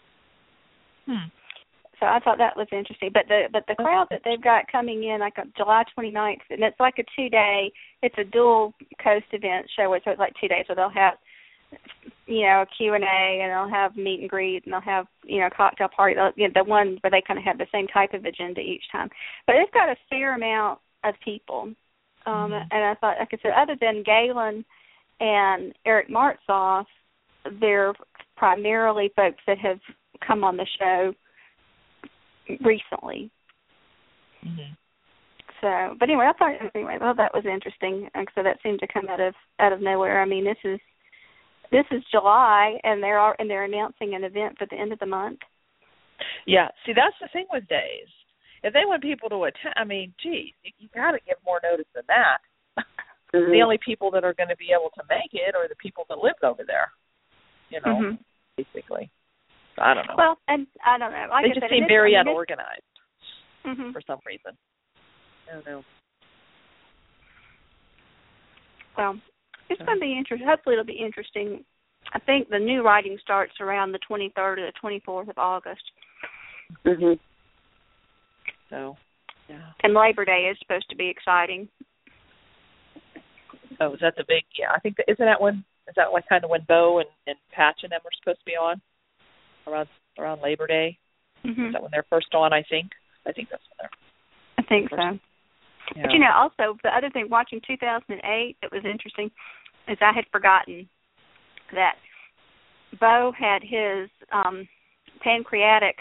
So I thought that was interesting. But the crowd that they've got coming in, like July 29th, and it's like a 2-day, it's a dual coast event show, so it's like 2 days, so they'll have, you know, a Q&A, and they'll have meet and greet, and they'll have, you know, cocktail party, you know, the one where they kind of have the same type of agenda each time. But it's got a fair amount of people. And I thought, like I said, other than Galen and Eric Martzoff, their primarily folks that have come on the show recently. Mm-hmm. So, but anyway, I thought that was interesting. And so that seemed to come out of nowhere. I mean, this is July, and they're announcing an event for the end of the month. Yeah, see, that's the thing with days. If they want people to attend, I mean, geez, you got to give more notice than that. Mm-hmm. The only people that are going to be able to make it are the people that lived over there, basically. I don't know. Well, and I don't know. Like they just seem very unorganized for some reason. I don't know. Well, it's going to be interesting. Hopefully it'll be interesting. I think the new writing starts around the 23rd or the 24th of August. Mhm. So, yeah. And Labor Day is supposed to be exciting. Oh, is that the big? Yeah, I think isn't that when? Is that like kind of when Bo and Patch and them are supposed to be on around Labor Day? Mm-hmm. Is that when they're first on? I think that's when they're. I think so. Yeah. But also the other thing, watching 2008, that was interesting, is I had forgotten that Bo had his pancreatic,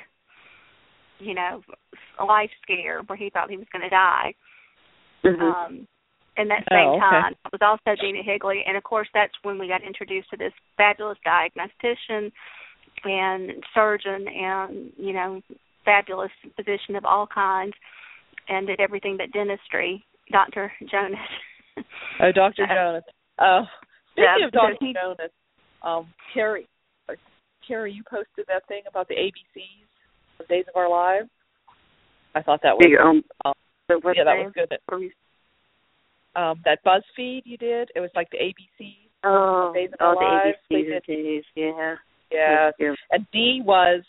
life scare where he thought he was going to die. Mm-hmm. In that same time, it was also Gina Higley, and of course that's when we got introduced to this fabulous diagnostician and surgeon and fabulous physician of all kinds, and did everything but dentistry, Dr. Jonas. Oh, Dr. Jonas. Speaking of Dr. Jonas, Carrie, you posted that thing about the ABCs of Days of Our Lives. I thought that was that was good. That BuzzFeed you did, it was like the ABCs. Days of Our Lives. The ABCs days, yeah. Yeah. And D was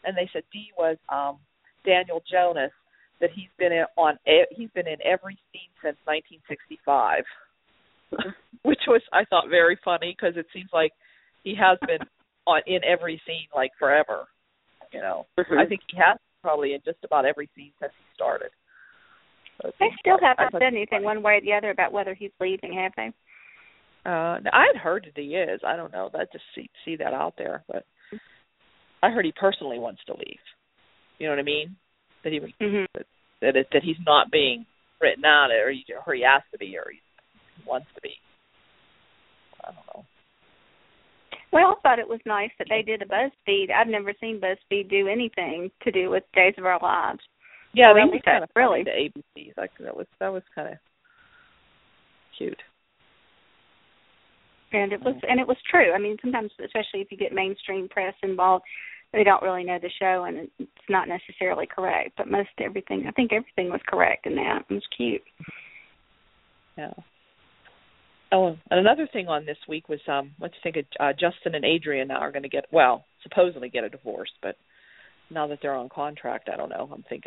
Daniel Jonas, that he's been in every scene since 1965, which was, I thought, very funny because it seems like he has been in every scene like forever. Mm-hmm. I think he has probably in just about every scene since he started. So they still haven't said anything one way or the other about whether he's leaving, have they? I had heard that he is. I don't know. I just see that out there, but I heard he personally wants to leave. You know what I mean? That he that he's not being written out, or he has to be, or he wants to be. I don't know. Well, I thought it was nice that they did a BuzzFeed. I've never seen BuzzFeed do anything to do with Days of Our Lives. Yeah, that was kind of really the ABCs. Like that was kind of cute. And it was true. I mean, sometimes, especially if you get mainstream press involved, they don't really know the show, and it's not necessarily correct. But I think everything was correct in that. It was cute. Yeah. Oh, and another thing on this week was, what do you think of Justin and Adrian now are going to supposedly get a divorce, but now that they're on contract, I don't know.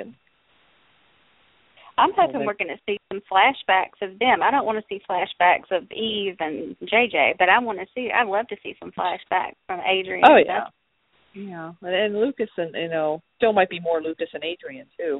I'm hoping we're going to see some flashbacks of them. I don't want to see flashbacks of Eve and JJ, but I'd love to see some flashbacks from Adrian. Oh, yeah. Yeah. And Lucas and, still might be more Lucas and Adrian, too.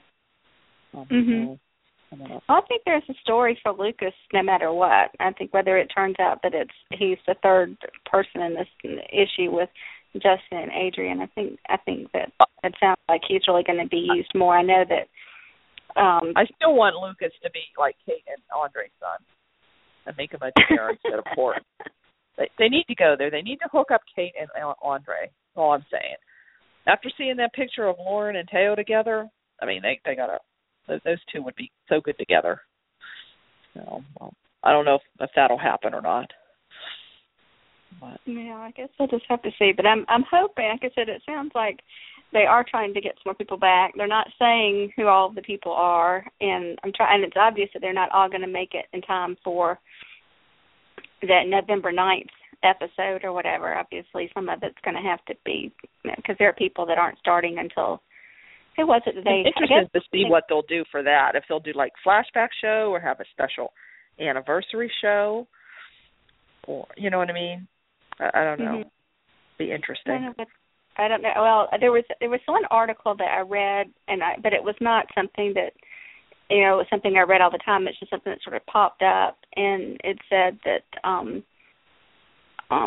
I don't know. I think there's a story for Lucas no matter what. I think whether it turns out that he's the third person in this issue with Justin and Adrian, I think that it sounds like he's really going to be used more. I know that I still want Lucas to be like Kate and Andre's son and make him a chair instead of Court. They need to go there. They need to hook up Kate and Andre. That's all I'm saying. After seeing that picture of Lauren and Teo together, I mean, they gotta. Those two would be so good together. So, I don't know if that'll happen or not. But. Yeah, I guess we'll just have to see. But I'm hoping. Like I said, it sounds like they are trying to get some more people back. They're not saying who all the people are, and and it's obvious that they're not all going to make it in time for that November 9th episode or whatever. Obviously, some of it's going to have to be, because there are people that aren't starting until, who was it today? I'm interested to see what they'll do for that. If they'll do like flashback show or have a special anniversary show, or you know what I mean? I don't know. Be interesting. I don't know. Well, there was one article that I read, but it was not something that, it was something I read all the time. It's just something that sort of popped up, and it said that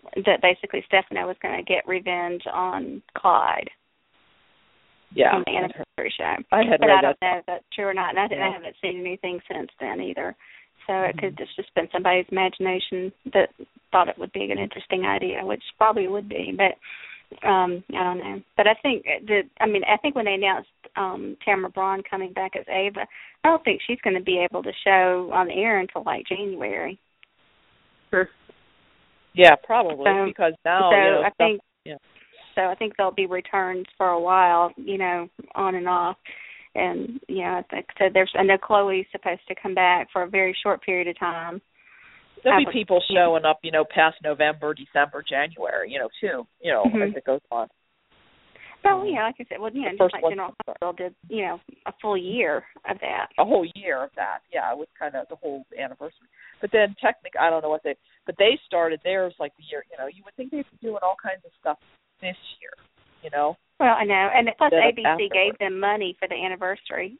that basically Stefano was going to get revenge on Clyde. Yeah. On the anniversary show. I don't know if that's true or not, and I haven't seen anything since then either. So it could have just been somebody's imagination that thought it would be an interesting idea, which probably would be, but I don't know. But I think I think when they announced Tamara Braun coming back as Ava, I don't think she's going to be able to show on the air until like January. Sure. Yeah, probably, because now So I think there'll be returns for a while, on and off. And, I think so. I know Chloe's supposed to come back for a very short period of time. There'll be people showing up, past November, December, January, too, as it goes on. Well, like I said, just like General Hospital did, a full year of that. A whole year of that, yeah. It was kind of the whole anniversary. But then technically, I don't know but they started theirs like the year, you would think they'd be doing all kinds of stuff this year, Well, I know, and plus ABC gave them money for the anniversary.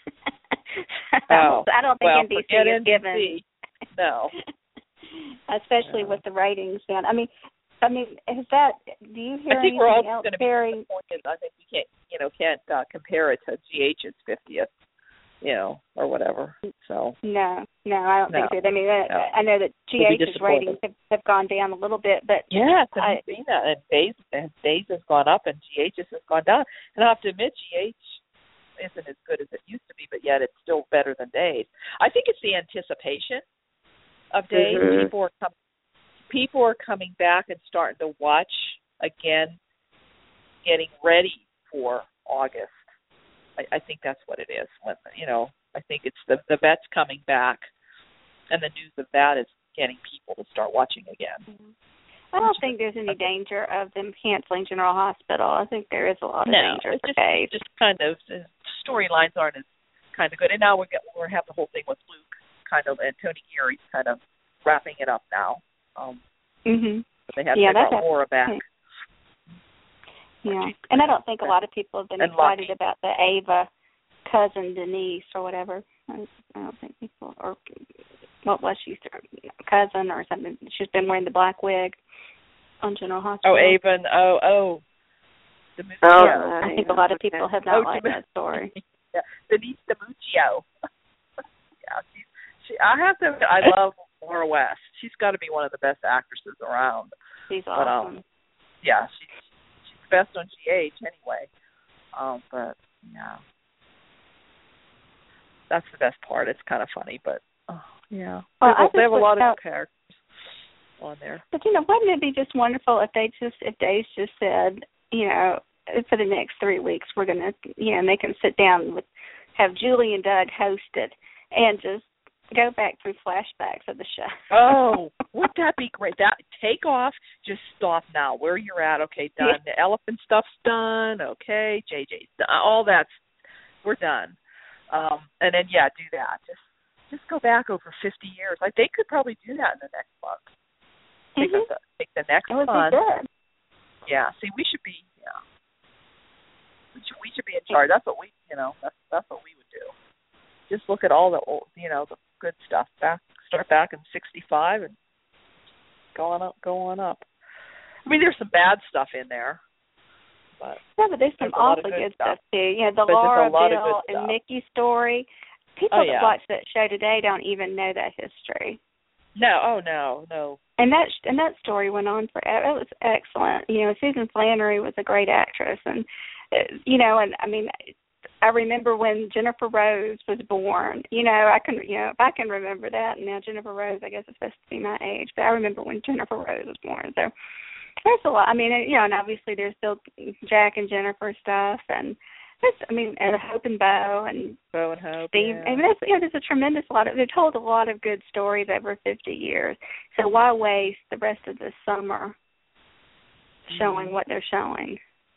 I don't think NBC is given. No. Especially with the ratings down. I mean, is that? Do you hear I think we're all else? Going to be disappointed. I think we can't compare it to GH's 50th. Or whatever. So no, I don't think so. I mean, I know that GH's ratings have gone down a little bit, but yes, I've seen that. And Days has gone up, and GH's has gone down. And I have to admit, GH isn't as good as it used to be, but yet it's still better than Days. I think it's the anticipation of Days. Mm-hmm. People are coming back and starting to watch again, getting ready for August. I think that's what it is. I think it's the vets coming back, and the news of that is getting people to start watching again. Mm-hmm. I don't think there's any danger of them canceling General Hospital. I think there is a lot of danger. It's just kind of storylines aren't as kind of good. And now we're having the whole thing with Luke, kind of, and Tony Geary's kind of wrapping it up now. They have Laura back. Yeah, and I don't think a lot of people have been excited about the Ava cousin Denise or whatever. I don't think people, or what was she, cousin or something? She's been wearing the black wig on General Hospital. Oh, Ava, I think a lot of people have not liked that story. Yeah, Denise DiMuccio. I love Laura West. She's got to be one of the best actresses around. She's awesome. She's best on GH anyway. But yeah, that's the best part. It's kind of funny, but yeah. Well, they have a lot of characters on there. But wouldn't it be just wonderful if Days just said, for the next 3 weeks we're gonna, and they can sit down have Julie and Doug host it and just go back through flashbacks of the show. Oh, wouldn't that be great? Take off, just stop now. Where you're at, okay, done. Yeah. The elephant stuff's done, okay, JJ's done. All that's, we're done. And then, do that. Just go back over 50 years. Like, they could probably do that in the next month. Take the next month. Yeah, see, we should be, we should be in charge. That's what that's what we would do. Just look at all the old, the good stuff. Start back in 65 and go on up. I mean, there's some bad stuff in there, but there's some awfully good stuff too. The Laura, Bill, and Mickey story. People that watch that show today don't even know that history. No. And that story went on forever. It was excellent. Susan Flannery was a great actress, and and I mean, I remember when Jennifer Rose was born. If I can remember that. And now Jennifer Rose, I guess, is supposed to be my age, but I remember when Jennifer Rose was born. So there's a lot. I mean, and obviously there's still Jack and Jennifer stuff, and and Hope and Bo and Steve. Yeah. I mean, there's a tremendous lot of. They've told a lot of good stories over 50 years. So why waste the rest of the summer showing what they're showing?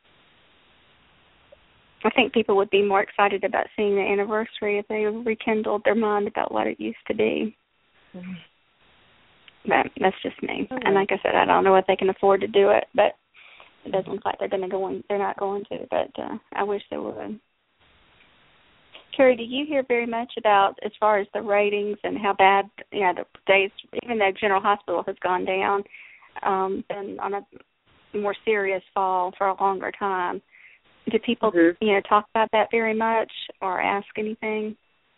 I think people would be more excited about seeing the anniversary if they rekindled their mind about what it used to be. Mm-hmm. But that's just me. Mm-hmm. And like I said, I don't know if they can afford to do it, but it doesn't look like they're not going to. But I wish they would. Carrie, do you hear very much about as far as the ratings and how bad, the days, even though General Hospital has gone down, been on a more serious fall for a longer time. Do people, talk about that very much or ask anything?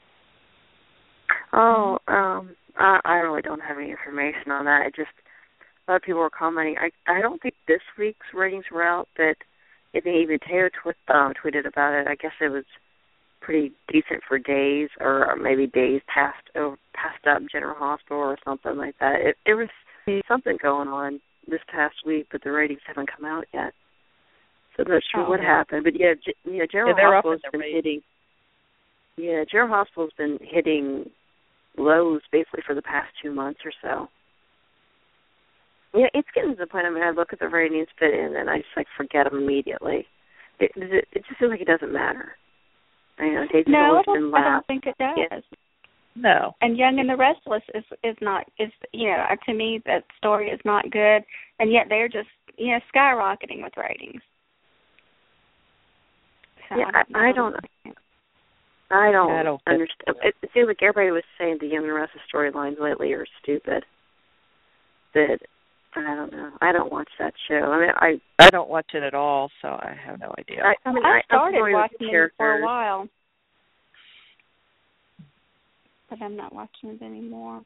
Oh, I really don't have any information on that. A lot of people were commenting. I don't think this week's ratings were out, but even Taylor tweeted about it. I guess it was pretty decent for days, or maybe days passed up General Hospital or something like that. It was something going on this past week, but the ratings haven't come out yet. So I'm not sure what happened. But General Hospital's been hitting. Yeah, General Hospital's been hitting lows basically for the past 2 months or so. Yeah, it's getting to the point. I mean, I look at the ratings fit in, and I just forget them immediately. It just feels like it doesn't matter. Days have always been last. I don't think it does. Yeah. No. And Young and the Restless is not to me that story is not good, and yet they're just skyrocketing with ratings. So yeah, I don't understand. It seems like everybody was saying the Young and the Restless storylines lately are stupid. That I don't know. I don't watch that show. I mean, I don't watch it at all, so I have no idea. I started watching it for a while, but I'm not watching it anymore.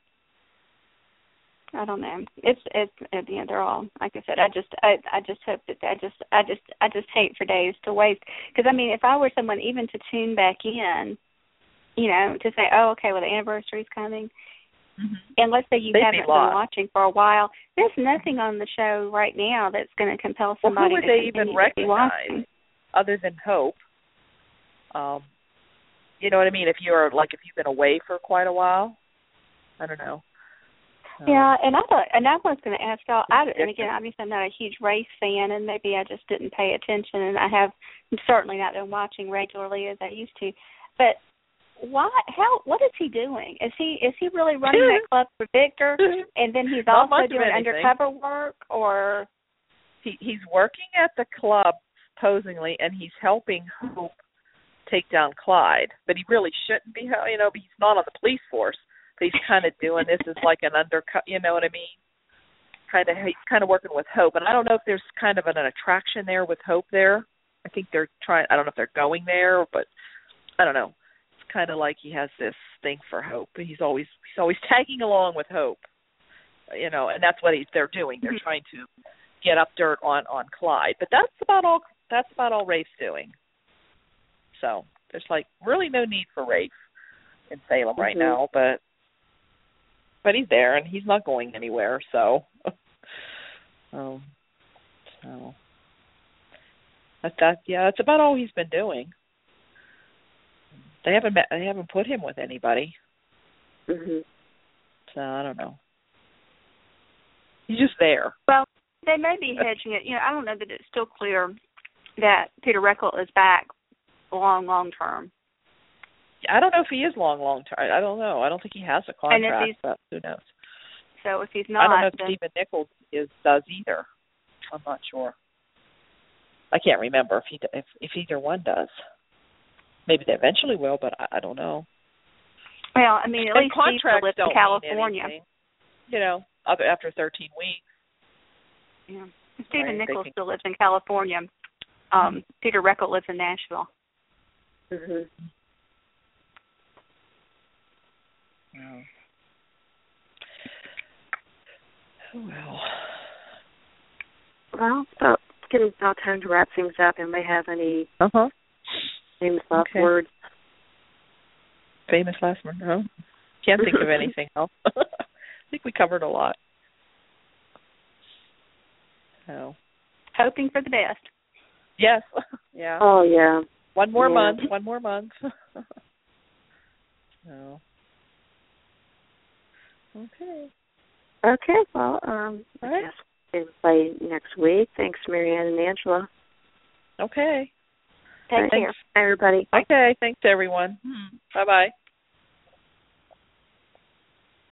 I don't know. It's at the end. They're all, like I said. I just hope that I just hate for days to waste. Because I mean, if I were someone even to tune back in, to say, oh, okay, well the anniversary's coming. Mm-hmm. And let's say you haven't been watching for a while. There's nothing on the show right now that's going to compel somebody to continue to be watching. Who would they even recognize other than Hope? You know what I mean? If you've been away for quite a while, I don't know. Yeah, and I was going to ask y'all. And again, obviously I'm not a huge race fan, and maybe I just didn't pay attention, and I'm certainly not been watching regularly as I used to. But what is he doing? Is he really running that club for Victor, and then he's also doing undercover work, or he's working at the club supposedly, and he's helping Hope take down Clyde, but he really shouldn't be. He's not on the police force. But he's kind of doing this as like an undercut. You know what I mean? He's kind of working with Hope, and I don't know if there's kind of an attraction there with Hope there. I think they're trying. I don't know if they're going there, but I don't know. Kind of like he has this thing for Hope. He's always tagging along with Hope, and that's what they're doing. They're trying to get up dirt on Clyde, but that's about all Rafe's doing. So there's really no need for Rafe in Salem right now, but he's there and he's not going anywhere. So, that's about all he's been doing. They haven't put him with anybody. Mhm. So I don't know. He's just there. Well, they may be hedging it. I don't know that it's still clear that Peter Reckell is back long term. I don't know if he is long term. I don't know. I don't think he has a contract, but who knows? So if he's not, I don't know if Stephen Nichols does either. I'm not sure. I can't remember if either one does. Maybe they eventually will, but I don't know. Well, I mean, at least he still lives in California. After 13 weeks. Yeah. Stephen Nichols still lives in California. Peter Reckell lives in Nashville. Mhm. Yeah. Well, it's getting about time to wrap things up. Anybody have any famous last words? Famous last word? No. Can't think of anything else. I think we covered a lot. So. Hoping for the best. Yes. Yeah. Oh, yeah. One more month. So. Okay, well, I guess we'll play next week. Thanks, Marianne and Angela. Okay. Take care. Bye, everybody. Okay, thanks, everyone. Bye-bye.